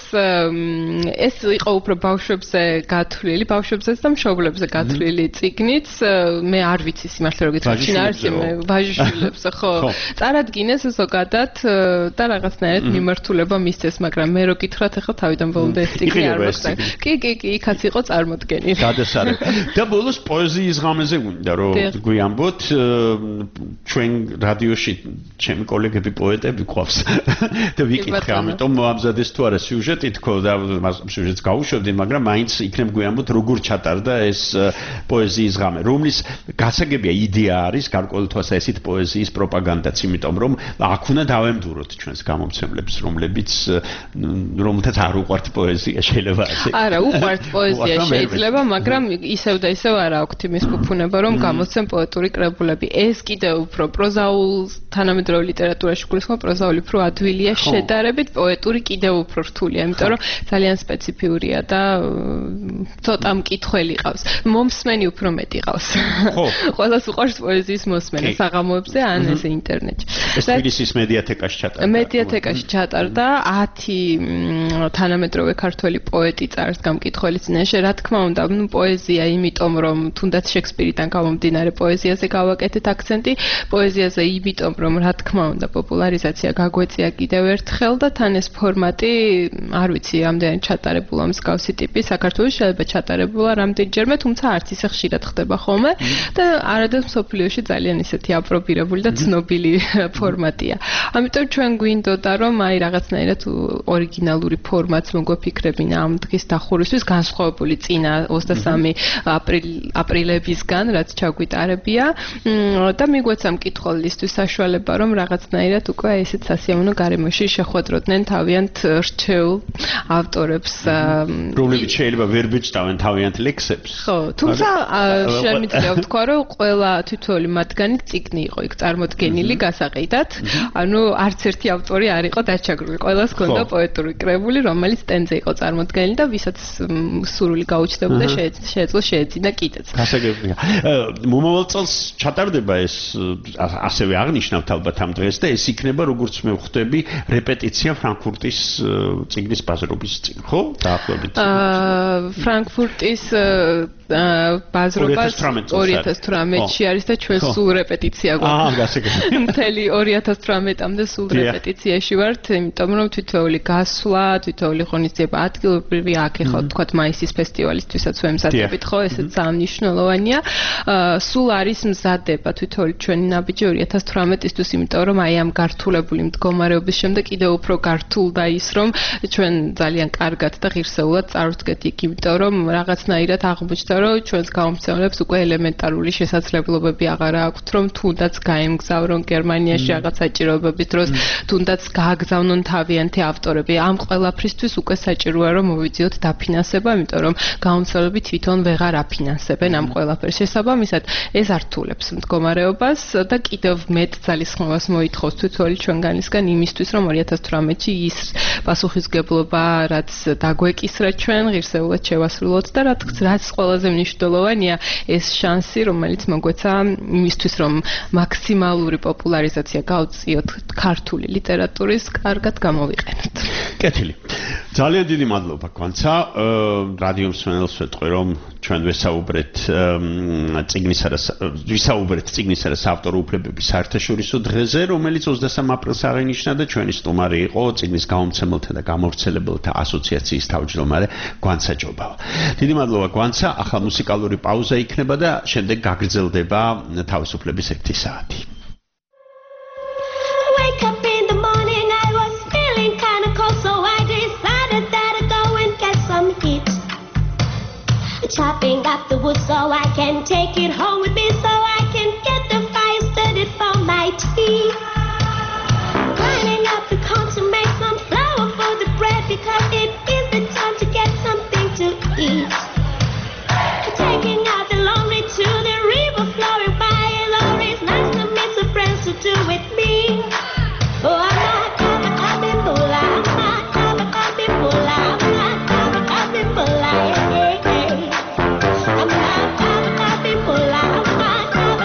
Speaker 9: ეს იყო უფრო ბავშვებზე გათვლილი, ბავშვებზეც და მშობლებზე გათვლილი წიგნიც. მე არ ვიცი სიმართლე რომ გითხრათ, შინ არის მე ვაჟიშვილებს, ხო. წარადგინეს ზოგადად და რაღაცნაირად მიმართულება მისცეს, მაგრამ მე რო გითხრათ, ახლა თავიდან ბოლომდე ეს წიგნი არ მოხდა. კი, კი, კი, იქაც იყო წარმოდგენილი.
Speaker 3: გადასარევი. და ბოლოს პოეზიის ღამეზე უნდა რომ გვიამბოთ, ჩვენ რადიო რადიოში ჩემი კოლეგები პოეტები ყავს და ვიკითხე, ამიტომ მოამზადეს თუ არა სიუჟეტი თქო და სიუჟეტს გავუშვებდი, მაგრამ მაინც იქნებ გვიამბოთ როგორ ჩატარდა ეს პოეზიის ღამე, რომლის გასაგებია იდეა არის გარკვეული თვალსაზრისით პოეზიის პროპაგანდაც, იმიტომ რომ აქ უნდა დავემდუროთ ჩვენს გამომცემლებს, რომლებიც რომელთაც არ უყვართ პოეზია, შეიძლება ასე.
Speaker 9: არა, უყვართ პოეზია შეიძლება, მაგრამ ისევ და ისევ არ აქვთ იმის ფუფუნება, რომ გამოსცემ პოეტური კრებულები. ეს კიდევ უფრო პროზაულ თანამედროვე ლიტერატურაში გულისხმობ, პროზაული უფრო ადვილია შედარებით, პოეტური კიდევ უფრო რთულია, იმიტომ რომ ძალიან სპეციფიურია და ცოტა მკითხველი ყავს. მომსმენი უფრო მეტი ყავს. ხო. ყველას უყვარს პოეზიის მოსმენა საღამოებზე ან ესე ინტერნეტში.
Speaker 3: ეს თბილისის მედიათეკაში ჩატარდა.
Speaker 9: მედიათეკაში ჩატარდა ათი თანამედროვე ქართველი პოეტი წარს გამკითხველის წინაშე, რა თქმა უნდა, ნუ პოეზია, იმიტომ რომ თუნდაც შექსპირიდან გამომდინარე პოეზიაზე გავაკეთეთ აქცენტი, პოეზიაზე იმიტომ რომ რა თქმა უნდა პოპულარიზაცია გაგვეწია კიდევ ერთხელ და თან ეს ფორმატი, არ ვიცი, რამდენი ჩატარებულა მსგავსი ტიპი საქართველოს შეიძლება ჩატარებულა რამდენჯერმე, თუმცა არც ისე ხშირად ხდება ხოლმე და არადაც მსოფლიოში ძალიან ისეთი აპრობირებული და ცნობილი ფორმატია. ამიტომ ჩვენ გვინდოდა რომ აი რაღაცნაირად ორიგინალური ფორმატს მოგვეფიქრებინა ამ დღის დახურვისთვის, განსხვავებული წინა ოცდასამი აპრილებისგან, რაც ჩაგვიტარებია და მიგვეცა მკითხველისთვის საშუალება, რომ რაღაცნაირად უკვე ესეთ სასიამოვნო გარემოში შეხვედროდნენ თავიანთ რჩეულ ავტორებს.
Speaker 3: რომლებიც შეიძლება ვერ ბეჭდავენ თავიანთ ლექსებს.
Speaker 9: ხო, თუმცა შემიძლია ვთქვა, რომ ყველა თითოეული მათგანი წიგნი იყო იქ წარმოდგენილი გასაყიდად. ანუ არც ერთი ავტორი არ იყო დაჩაგრული. ყველას ჰქონდა პოეტური კრებული, რომელიც სტენდზე იყო წარმოდგენილი და ვისაც სურვილი გაუჩნდებოდა შეეძლო შეეძინა კიდეც.
Speaker 3: გასაგებია. მომავალ წელს ჩატარდება ეს ასევე აღნიშნავთ ალბათ ამ დღეს და ეს იქნება როგორც მე ვხვდები რეპეტიცია ფრანკფურტის წიგნის ბაზრობის წინ, ხო? დაახლოებით.
Speaker 9: აა ფრანკფურტის ბაზრობას ორი ათას თვრამეტში არის და ჩვენ სულ რეპეტიცია გვაქვს.
Speaker 3: აა, გასაგებია.
Speaker 9: მთელი ორი ათას თვრამეტამდე სულ რეპეტიციაში ვართ, იმიტომ რომ თითოეული გასვლა, თითოეული ღონისძიება ადგილობრივი აქ ეხლა თქვათ მაისის ფესტივალისთვისაც ვემზადებით, ხო, ესეც ძალიან მნიშვნელოვანია. სულ არის მზადება თითოეული ჩვენი ნაბიჯი ორი ათას თვრამეტისთვის, იმიტომ რომ აი ამ გართულებული მდგომარეობის შემდეგ კიდევ უფრო გართულდა ის, რომ ჩვენ ძალიან კარგად და ღირსეულად წარვდგეთ იქ, იმიტომ რომ რაღაცნაირად აღმოჩნდა, რომ ჩვენს გამომცემლებს უკვე ელემენტარული შესაძლებლობები აღარ აქვთ, რომ თუნდაც გაემგზავრონ გერმანიაში რაღაც საჭიროებების დროს, თუნდაც გააგზავნონ თავიანთი ავტორები. ამ ყველაფრისთვის უკვე საჭიროა, რომ მოვიძიოთ დაფინანსება, იმიტომ რომ გამომცემლები თვითონ ვეღარ აფინანსებენ ამ ყველაფერს. შესაბამისად, ეს ართულებს მდგომარეობას და კიდევ მეტ ძალისხმევას მოითხოვს თითოეული ჩვენგანისგან იმისთვის, რომ ორი ათას თვრამეტში ის პასუხისგებლობა, რაც დაგვეკისრა ჩვენ, ღირსეულად შევასრულოთ და რაც ყველაზე მნიშვნელოვანია, ეს შანსი, რომელიც მოგვეცა იმისთვის, რომ მაქსიმალური პოპულარიზაცია გავწიოთ ქართული ლიტერატურის, კარგად გამოვიყენოთ.
Speaker 3: კეთილი. ძალიან დიდი მადლობა გვანცა. რადიო მსმენელს ვეთყვი, რომ ჩვენ ვესაუბრეთ წიგნისა და ვისაუბრეთ წიგნისა და საავტორო უფლებების საერთაშორისო დღეზე, რომელიც ოცდასამ აპრილს აღინიშნა და ჩვენი სტუმარი იყო წიგნის გამომცემელთა და გამავრცელებელთა ასოციაციის თავმჯდომარე გვანცა ჯობავა. დიდი მადლობა გვანცა. ახლა მუსიკალური პაუზა იქნება და შემდეგ გაგრძელდება თავისუფლების ერთი საათი.
Speaker 8: Wake up in the morning, I was feeling kind of cold, so I decided that I'd go and get some heat. Chopping up the wood so I can take it home with me, so I can get the fire started for my tea. Grinding up the corn to make some flour for the bread, because it is the time to get something to eat. Taking out the laundry to the river, flowing by and always nice to meet some friends to do with me. Oh, I'm not coming, I've been full, I'm not coming, I've been full, I'm not coming, I've been full, hey, hey. I'm not coming, I've been full, I'm not coming.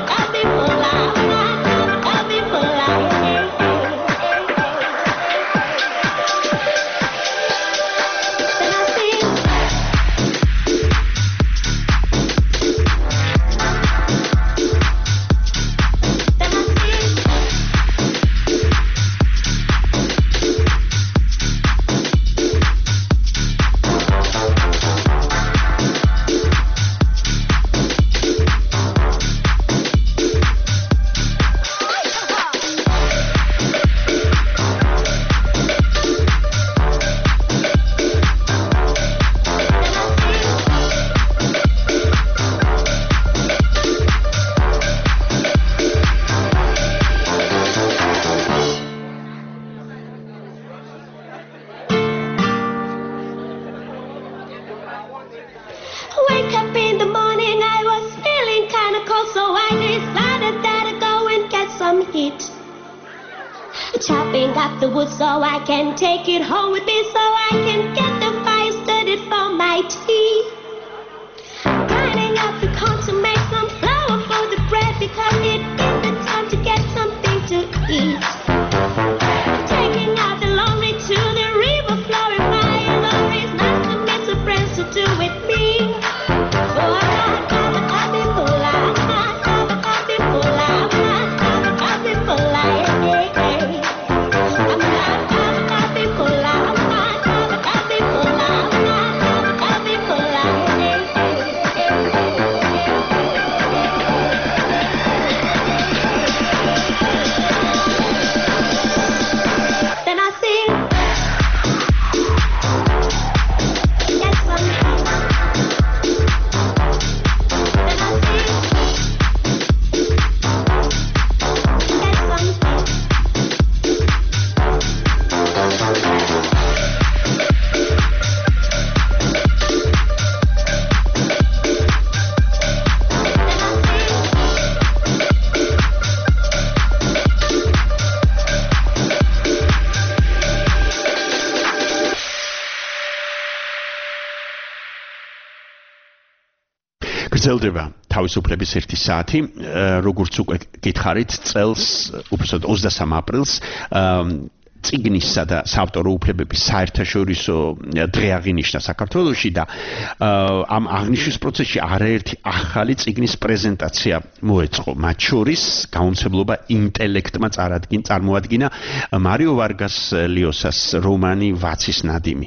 Speaker 8: it. Chopping up the wood so I can take it home with me, so I can get the fire started for my tea. Grinding up the corn to make some flour for the bread, because it is the time to get something to eat. Taking out the laundry to the river, flowing by a lorry's nice to meet some friends to do with me. Oh, I've got a happy full of, I've got a happy full of, I've got a happy full of, yeah, yeah. I'm not got a happy full of, I'm not got a happy full of, I'm not got a happy full of, yeah, yeah. Then I sing. Get some. Then I sing. Get some.
Speaker 3: გრძელდება თავისუფლების ერთი საათი, როგორც უკვე გითხარით, წელს, უბრალოდ ოცდასამ აპრილს წიგნისა და საავტორო უფლებების საერთაშორისო დღე აღინიშნა საქართველოში და ამ აღნიშვნის პროცესში არაერთი ახალი წიგნის პრეზენტაცია მოეწყო. მათ შორის გამომცემლობა ინტელექტმა წარმოადგინა მარიო ვარგას ლიოსას რომანი ვაცის ნადიმი.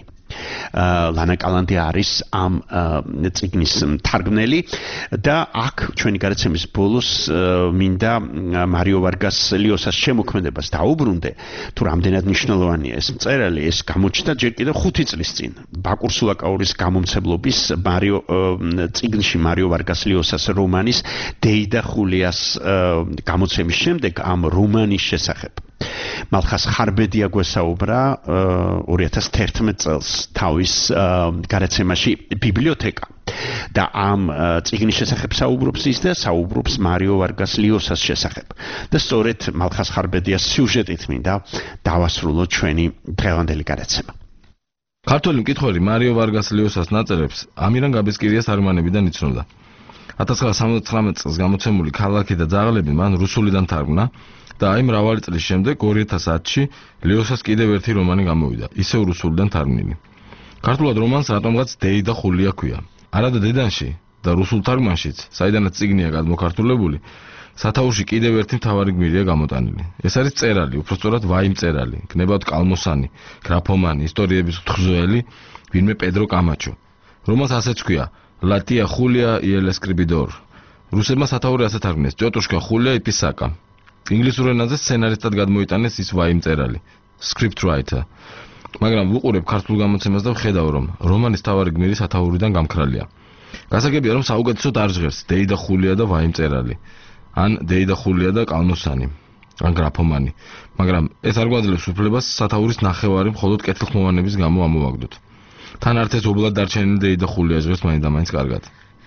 Speaker 3: ლანა კალანდი არის ამ წიგნის მთარგმნელი და აქ ჩვენი გადაცემის ბოლოს მინდა მარიო ვარგას ლიოსას შემოქმედებას დაუბრუნდე, თუ რამდენად მნიშვნელოვანია ეს მწერალი. ეს გამოჩნდა ჯერ კიდევ ხუთი წლის წინ ბაკურ სულაკაურის გამომცემლობის მარიო წიგნში მარიო ვარგას ლიოსას რომანის დეიდა ხულიას გამოცემის შემდეგ ამ რომანის შესახებ. მალხას ხარბედია გვესაუბრა ორი ათას თერთმეტ წელს თავის გადაცემაში ბიბლიოთეკა და ამ წიგნის შესახებ საუბრობს ის და საუბრობს მარიო ვარგას ლიოსას შესახებ. და სწორედ მალხას ხარბედიას სიუჟეტით მინდა დავასრულოთ ჩვენი დღევანდელი გადაცემა.
Speaker 10: ქართველი მკითხველი მარიო ვარგას ლიოსას ნაწერებს ამირან გაბესკირიას არმანებიდან იცნობდა. ათას ცხრაასა სამოცდათხრამეტ წელს გამოცემული ქალაქი და ძაღლები მან რუსულიდან თარგმნა და აი მრავალი წლის შემდეგ ორი ათას ათში ლიოსას კიდევ ერთი რომანი გამოვიდა, ისევ რუსულიდან თარგმნილი. ქართულად რომანს რატომღაც დეიდა ხულია ქვია. არადა დედანში და რუსულ თარგმანშიც, საიდანაც წიგნია გადმოქართულებული, სათაურში კიდევ ერთი მთავარი გმირია გამოტანილი. ეს არის წერალი, უბრალოდ ვაიმ წერალი, გნებავთ კალმოსანი, გრაფომანი, ისტორიების თხზუელი, ვინმე პედრო კამაჩო. რომანს ასეც ქვია, ლატია ხულია იელ ესკრიბიდორ. რუსებმა სათაური ასე თარგმნეს, ჭოტუშკა ხულია იპისაკა. ინგლისურ ენაზე სცენარისტად გადმოიტანეს ის ვაიმ წერალი, script writer. მაგრამ ვუყურებ ქართულ გამოცემას და ვხედავ, რომ რომანის თავარი გმირი სათაურიდან გამქრალია. გასაგებია, რომ საუკეთესოდ არ ჟღერს დეიდა ხულია და ვაიმ წერალი, ან დეიდა ხულია და კალმოსანი, ან გრაფომანი. მაგრამ ეს არ გვაძლევს უფლებას სათაურის ნახევარი მხოლოდ კეთილხმოვანების გამო ამოვაგდოთ. თან არც ეს ობლად დარჩენილი დეიდა ხულია ჟღერს მაინდა-მაინც კარგად.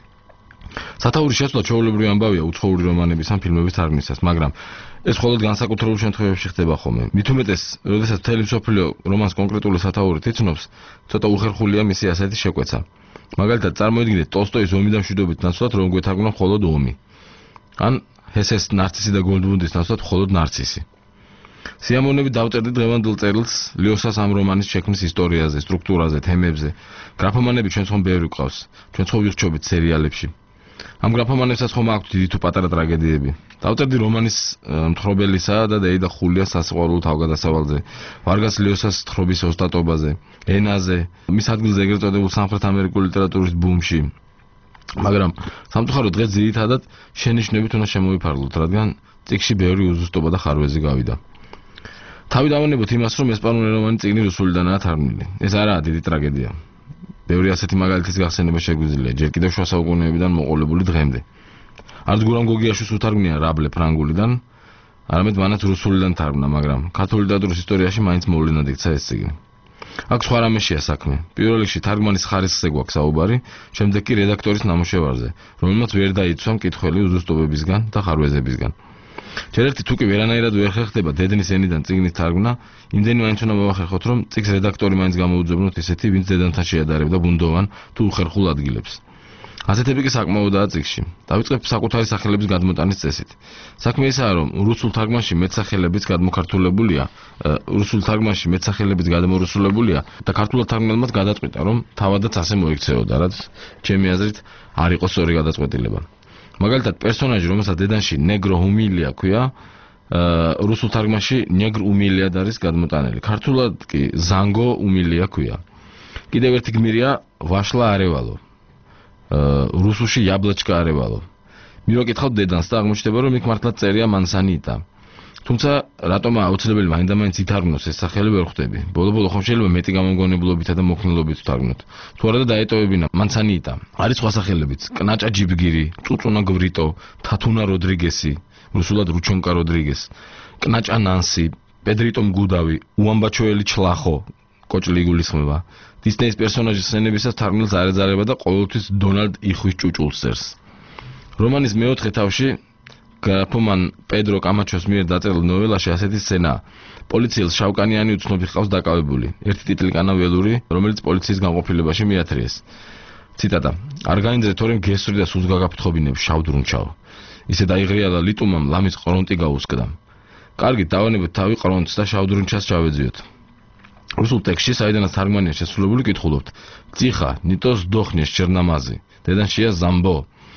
Speaker 10: სათაურის შესვლა ჩვეულებრივი ამბავია უცხოური რომანების ან ფილმების თარგმნისას, მაგრამ ეს მხოლოდ განსაკუთრებულ შემთხვევებში ხდება ხოლმე. მით უმეტეს, როდესაც მთელი მსოფლიო რომანს კონკრეტული სათაურით იცნობს, ცოტა უხერხულია მისი ასეთი შეკვეცა. მაგალითად, წარმოიდგინეთ ტოლსტოის ომი და მშვიდობით ნაცვლად რომ გვეთარგმნა მხოლოდ ომი. ან ჰესეს ნარცისი და გოლდმუნდის ნაცვლად მხოლოდ ნარცისი. სიამოვნებით დავწერდი დღევანდელ წერილს ლიოსას ამ რომანის შექმნის ისტორიაზე, სტრუქტურაზე, თემებზე. გრაფომანები ჩვენ ხომ ბევრი ყავს. ჩვენ ხომ ვიხრჩობით სერიალებში. ამ გრაფომანებსაც ხომ აქვთ დიდი თუ პატარა ტრაგედიები. დავწერდი რომანის მთხრობელისა და დეიდა ხულიას სასიყვარულო თავგადასავალზე, ვარგას ლიოსას თხრობის ოსტატობაზე, ენაზე, მის ადგილზე ეგრეთ წოდებულ სამხრეთ ამერიკული ლიტერატურის ბუმში. მაგრამ სამწუხაროდ დღეს ძირითადად შენიშვნებით უნდა შემოვიფარგლოთ, რადგან წიგნში ბევრი უზუსტობა და ხარვეზი გავიდა. თავი დავანებოთ იმას, რომ ესპანურენოვანი წიგნი რუსულიდანაა თარგმნილი. ეს არაა დიდი ტრაგედია. ბევრი ასეთი მაგალითის გახსენება შეგვიძლია, ჯერ კიდევ შუა საუკუნეებიდან მოყოლებული დღემდე. არც გურამ გოგიაშვილს უთარგმნია რაბლე ფრანგულიდან, არამედ მანაც რუსულიდან თარგმნა, მაგრამ ქართული ლიტერატურის ისტორიაში მაინც მოვლენად იქცა ეს წიგნი. აქ სხვა რამეშია საქმე. პირველ რიგში თარგმანის ხარისხზე გვაქვს საუბარი, შემდეგ კი რედაქტორის ნამუშევარზე, რომელმაც ვერ დაიცვა მკითხველი უზუსტობებისგან და ხარვეზებისგან. ჯერ ერთი თუ კი ვერანაირად ვერ ხერხდება დედნის ენიდან წიგნის თარგმნა, იმდენი მაინც უნდა მოვახერხოთ, რომ წიგნის რედაქტორი მაინც გამოუძებნოთ ისეთი, ვინც დედანთან შეადარებდა ბუნდოვან თუ უხერხულ ადგილებს. ასეთები კი საკმაოდაა წიგნში. დავიწყებ საკუთარი სახელების გადმოტანის წესით. საქმე ისაა, რომ რუსულ თარგმანში მეტსახელებიც გადმოქართულებულია, რუსულ თარგმანში მეტსახელებიც გადმორუსულებულია და ქართულად თარგმნელმაც გადაწყვიტა, რომ თავადაც ასე მოიქცეოდა, რაც ჩემი აზრით არ იყო სწორი გადაწყვეტილება. მაგალითად, პერსონაჟი, რომელსაც დედანში ნეგრო უმილია ქვია, რუსულ თარგმანში ნეგრ უმილიად არის გადმოტანილი. ქართულად კი ზანგო უმილია ქვია. კიდევ ერთი გმირია ვაშლაარევალო. რუსულში იაბლაჩკაარევალო. მივაკითხავთ დედანს და აღმოჩნდება, რომ იქ მართლაც წერია მანსანიტა. თუმცა რატომაა აუცილებელი მაინდა-მაინც ითარგმნოს ეს სახელი ვერ ხვდები. ბოლო-ბოლო ხომ შეიძლება მეტი გამომგონებლობითა და მოქნილობით ვთარგმნოთ. თუ არა და დაეტოვებინა მანსანიტა. არის სხვა სახელებიც: კნაჭა ჯიბგირი, წუწუნა გვრიტო, თათუნა როდრიგესი, რუსულად რუჩონკა როდრიგეს, კნაჭა ნანსი, პედრიტო მგუდავი, უამბაჩოელი ჩლახო, კოჭლი იგულისხმება. დისნეის პერსონაჟის სცენებისას თარგმნელს არ ეძალებოდა და ყოველთვის დონალდ იხვის ჭუჭულს წერს. რომანის მეოთხე თავში გრაფომან პედრო კამაჩოს მიერ დაწერილ ნოველაში ასეთი სცენაა. პოლიციელს შავკანიანი უცნობი ჰყავს დაკავებული. ერთი ტიტლიკანა ველური, რომელიც პოლიციის განყოფილებაში მიათრიეს. ციტატა: არ გაინძრე თორემ გესვრი და სულს გაგაფრთხობინებ შავდრუნჩაო. ისე დაიღრიალა ლიტუმამ ლამის ყრონტი გაუსკდა. კარგი, დავანებოთ თავი ყრონტს და შავდრუნჩას ჩავეძიოთ. რუსულ ტექსტში, საიდანაც თარგმანია შესრულებული, კითხულობთ: წიხა, ნიტოს დოხნიეს ჩერნამაზი, დედანშია ზამბო.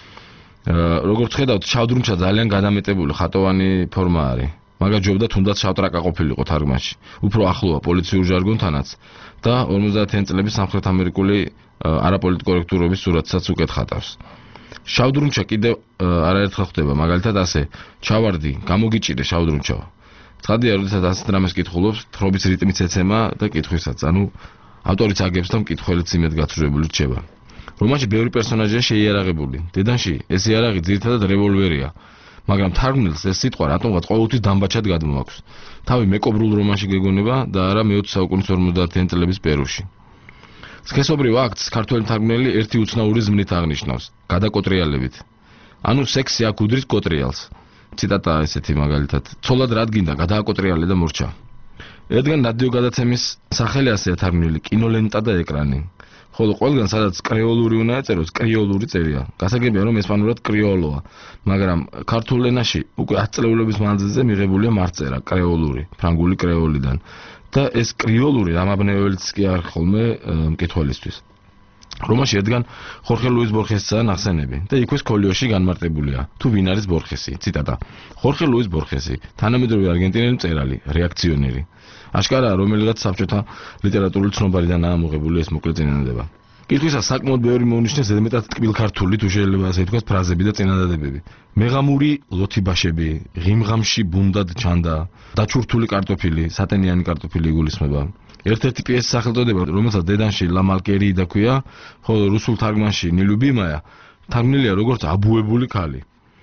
Speaker 10: როგორც ხედავთ, შავდრუნჩა ძალიან გადამეტებული ხატოვანი ფორმა არის. მაგას ჯობდა თუნდაც შავტრაკა ყოფილიყო თარგმანში. უფრო ახლოა პოლიციურ ჟარგონთანაც და ორმოცდაათიანი წლების სამხრეთ ამერიკული არაპოლიტკორექტურობის სურათსაც უკეთ ხატავს. შავდრუნჩა კიდევ არაერთხელ ხდება, მაგალითად ასე: ჩავარდი, გამოგიჭირე შავდრუნჩაო. ცხადია, როდესაც ასეთ რამეს კითხულობს, თხრობის რიტმიც ეცემა და კითხვისაც, ანუ ავტორიც აგებს და მკითხველიც იმედ გაცრუებული რჩება. რომანში ბევრი პერსონაჟია შეიარაღებული. დედანში ეს იარაღი ძირითადად რევოლვერია, მაგრამ თარგმნელს ეს სიტყვა რატომღაც ყოველთვის დამბაჩად გადმოაქვს. თავი მეკობრულ რომანში გეგონება და არა მეოცე საუკუნის ორმოცდაათიანი წლების პერუში. სქესობრივ აქტს ქართველი მთარგმნელი ერთი უცნაური ზმნით აღნიშნავს: გადაკოტრიალებით. ანუ სექსი აქ უდრის კოტრიალს. ციტატაა ესეთი მაგალითად: ცოლად რად გინდა, გადააკოტრიალე და მორჩა. რადგან რადიო გადაცემის სახელი ასეა თარგმნილი: კინოლენტა და ეკრანი. ხოლო ყველგან სადაც კრეოლური უნდა ეწეროს, კრიოლური წერია. გასაგებია, რომ ესპანურად კრიოლოა, მაგრამ ქართულ ენაში უკვე ათი წლეულების მანძილზე მიღებულია მარწერა კრეოლური, ფრანგული კრეოლიდან. და ეს კრიოლური ამაბნეველიც კი არ ხოლმე მკითხველისთვის. რომაში რადგან ხორხე ლუის ბორხესიცაა ნახსენები და იქვე სკოლიოში განმარტებულია. თუ ვინ არის ბორხესი? ციტატა: ხორხე ლუის ბორხესი, თანამედროვე არგენტინელი მწერალი, რეაქციონერი. აშკარაა, რომელიღაც საბჭოთა ლიტერატურული ცნობარიდან აამოღებული ეს მოკლე წინადადება. კითხვისას საკმაოდ ბევრი მოუნიშნეს ზედმეტად ტკბილ ქართული, თუ შეიძლება ასე ითქვას, ფრაზები და წინადადებები. მეღამური ლოთიბაშები, ღიმღამში ბუნდად ჩანდა, დაჩურთული კარტოფილი, სატენიანი კარტოფილი იგულისხმება. ერთ-ერთი პიესის სახელწოდება, რომელსაც დედანში ლა მალკერია დაქვია, ხოლო რუსულ თარგმანში ნილუბიმაია, თარგმნილია როგორც აბუებული ქალი.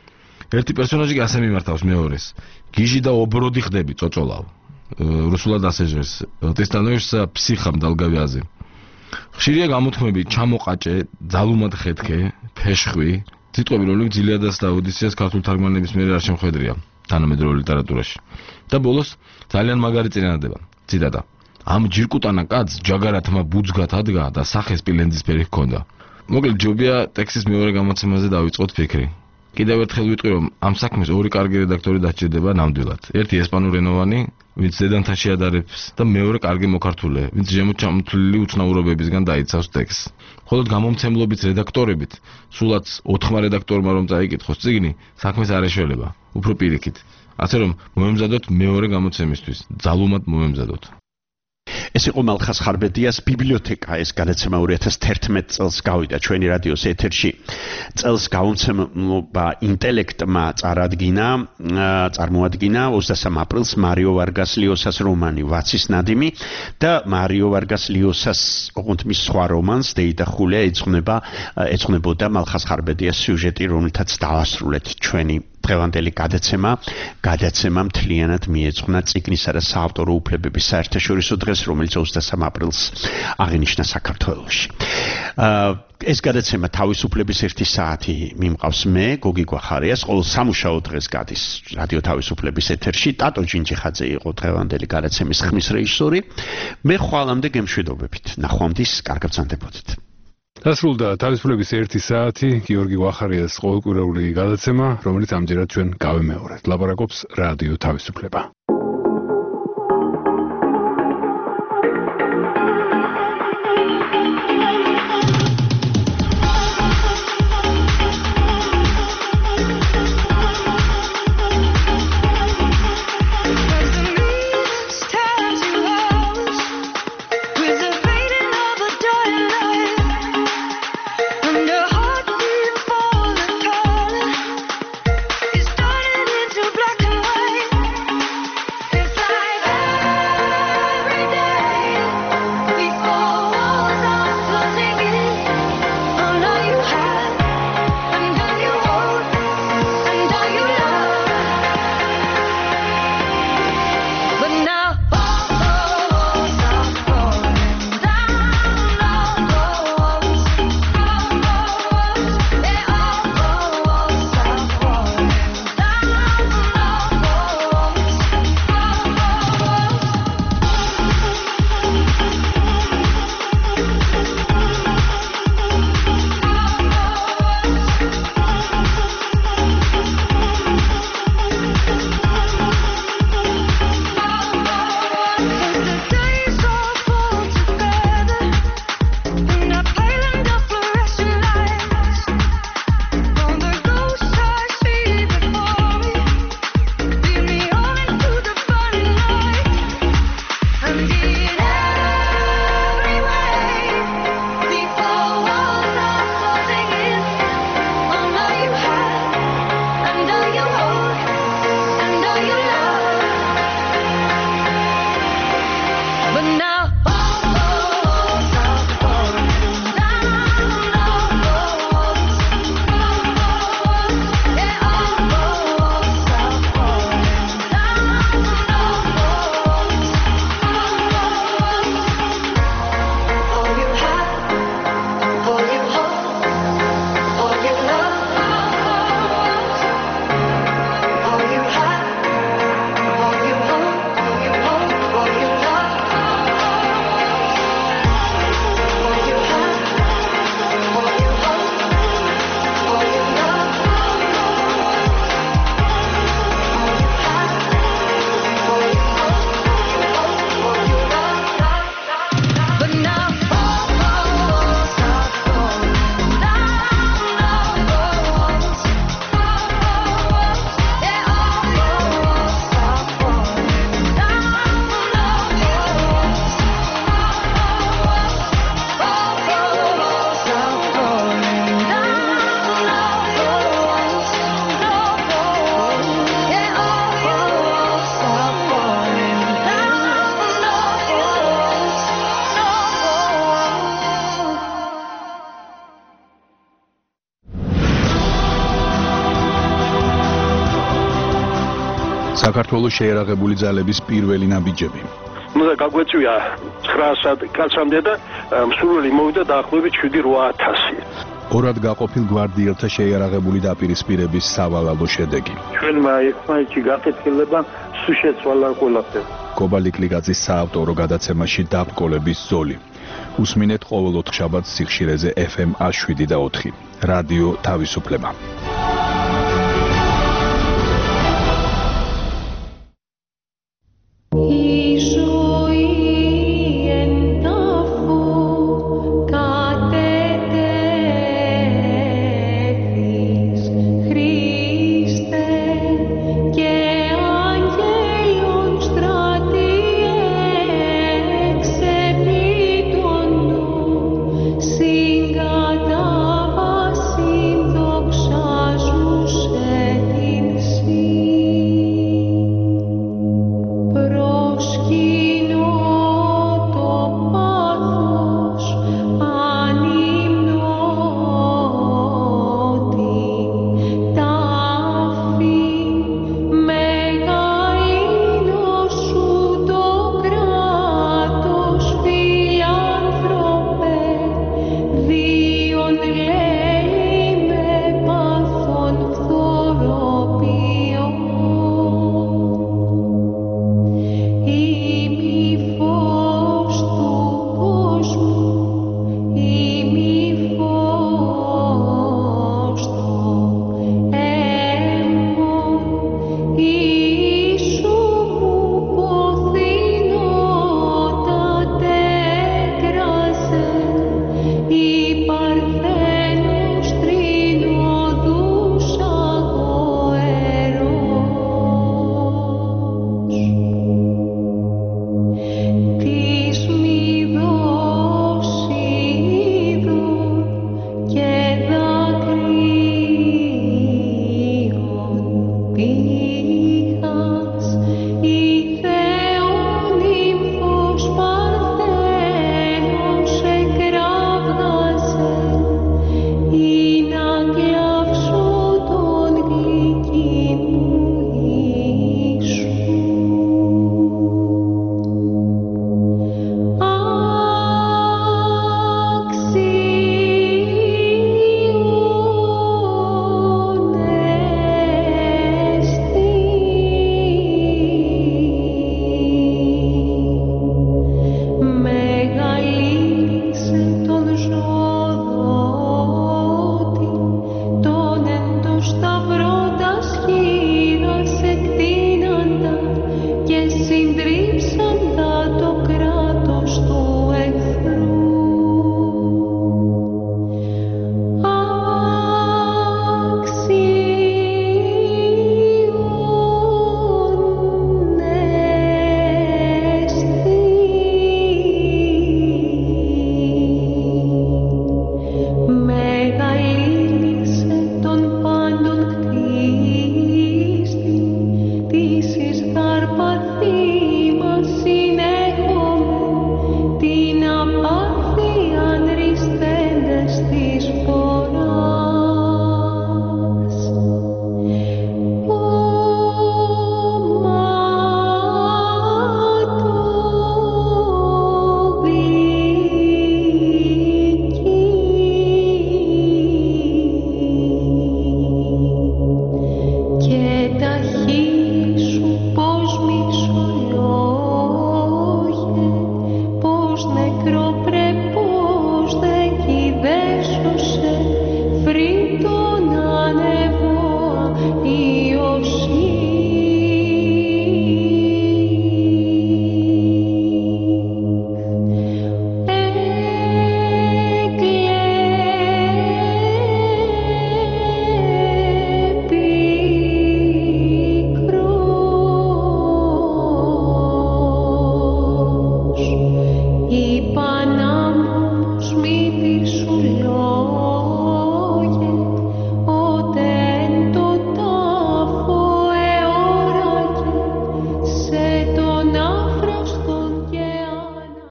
Speaker 10: ერთი პერსონაჟი კი ასე მიმართავს მეორეს: გიჟი და ობროდი ხდები, წოწოლავ. რუსულად ასე ჟღერს: ты становишься психом, долговязым. ხშირია გამოთქმები: ჩამოყაჭე, ძალუმად ხეთქე, ფეშხვი. სიტყვები, რომლებიც ილიადას და ოდისეას ქართულ თარგმანების მიერ არ შემოხვედრია თანამედროვე ლიტერატურაში. და ბოლოს ძალიან მაგარი წინადადება. ციტატა: ამ ჯირკუტანა კაცს ჯაგარათმა ბუძგათ ადგა და სახე სპილენძისფერი ჰქონდა. მოკლედ ჯობია ტექსტის მეორე გამოცემაზე დავიწყოთ ფიქრი. კიდევ ერთხელ ვიტყვი, რომ ამ საქმეს ორი კარგი რედაქტორი დაჭირდება ნამდვილად. ერთი ესპანურენოვანი, ვინც დედანთან შეადარებს და მეორე კარგი მოქართულე, ვინც შემოჩამთვლილი უცნაურობებისგან დაიცავს ტექსტს. ხოლო გამომცემლობის რედაქტორებით, სულაც ოთხმა რედაქტორმა რომ წაიკითხოს წიგნი, საქმეს არ ეშველება, უფრო პირიქით. ასე რომ მოემზადოთ მეორე გამოცემისთვის, ძალუმად მოემზადოთ. ეს იყო მალხას ხარბედიას ბიბლიოთეკა. ეს განაცემა ორი ათას თერთმეტ წელს გავიდა ჩვენი რადიოს ეთერში. წელს გამომცემლობა ინტელექტმა წარადგინა, წარმოადგინა ოცდასამ აპრილს მარიო ვარგას ლიოსას რომანი ვაცის ნადიმი და მარიო ვარგას ლიოსას ოღონდ მის სხვა რომანს დეიდა ხულია ეძღვნება ეძღვნებოდა მალხას ხარბედიას სიუჟეტი, რომელთაც დავასრულეთ ჩვენი
Speaker 3: დღევანდელი გადაცემა გადაცემა მთლიანად მიეძღვნა წიგნისა და საავტორო უფლებების საერთაშორისო დღეს, რომელიც ოცდასამ აპრილს აღინიშნა საქართველოში. ეს გადაცემა თავისუფლების ერთი საათი მიმყავს მე, გოგი გვახარიას, ყოველ სამუშაო დღეს გადის რადიო თავისუფლების ეთერში. ტატო ჯინჯიხაძე იყო დღევანდელი გადაცემის ხმის რეჟისორი. მე ხვალამდე გემშვიდობებით. ნახვამდის, კარგად ბრძანდებოდეთ.
Speaker 2: დასრულდა თავისუფლების ერთი საათი, გიორგი გვახარიას ყოველკვირეული გადაცემა, რომელიც ამჯერად ჩვენ გავემეორეთ. ლაპარაკობს რადიო თავისუფლება.
Speaker 11: საქართველოს შეერაღებული ძალების პირველი ნაბიჯები.
Speaker 12: უნდა გაგვეწვია ცხრაასი კაცამდე და მსურველი მოვიდა დაახლოებით შვიდი რვა ათასი.
Speaker 11: ორად გაყოფილ გვარდიელთა შეიარაღებული დაპირისპირების სავალალო შედეგი.
Speaker 12: ჩვენმა ერთმანეთში გაკეთილება სულ შეცვალა ყველაფერი.
Speaker 11: კობალიკლიკაძის საავტორო გადაცემაში დაბრკოლების ზოლი. უსმინეთ ყოველ ოთხშაბათს სიხშირეზე ეფ ემ ათს შვიდი და ოთხი. რადიო თავისუფლება.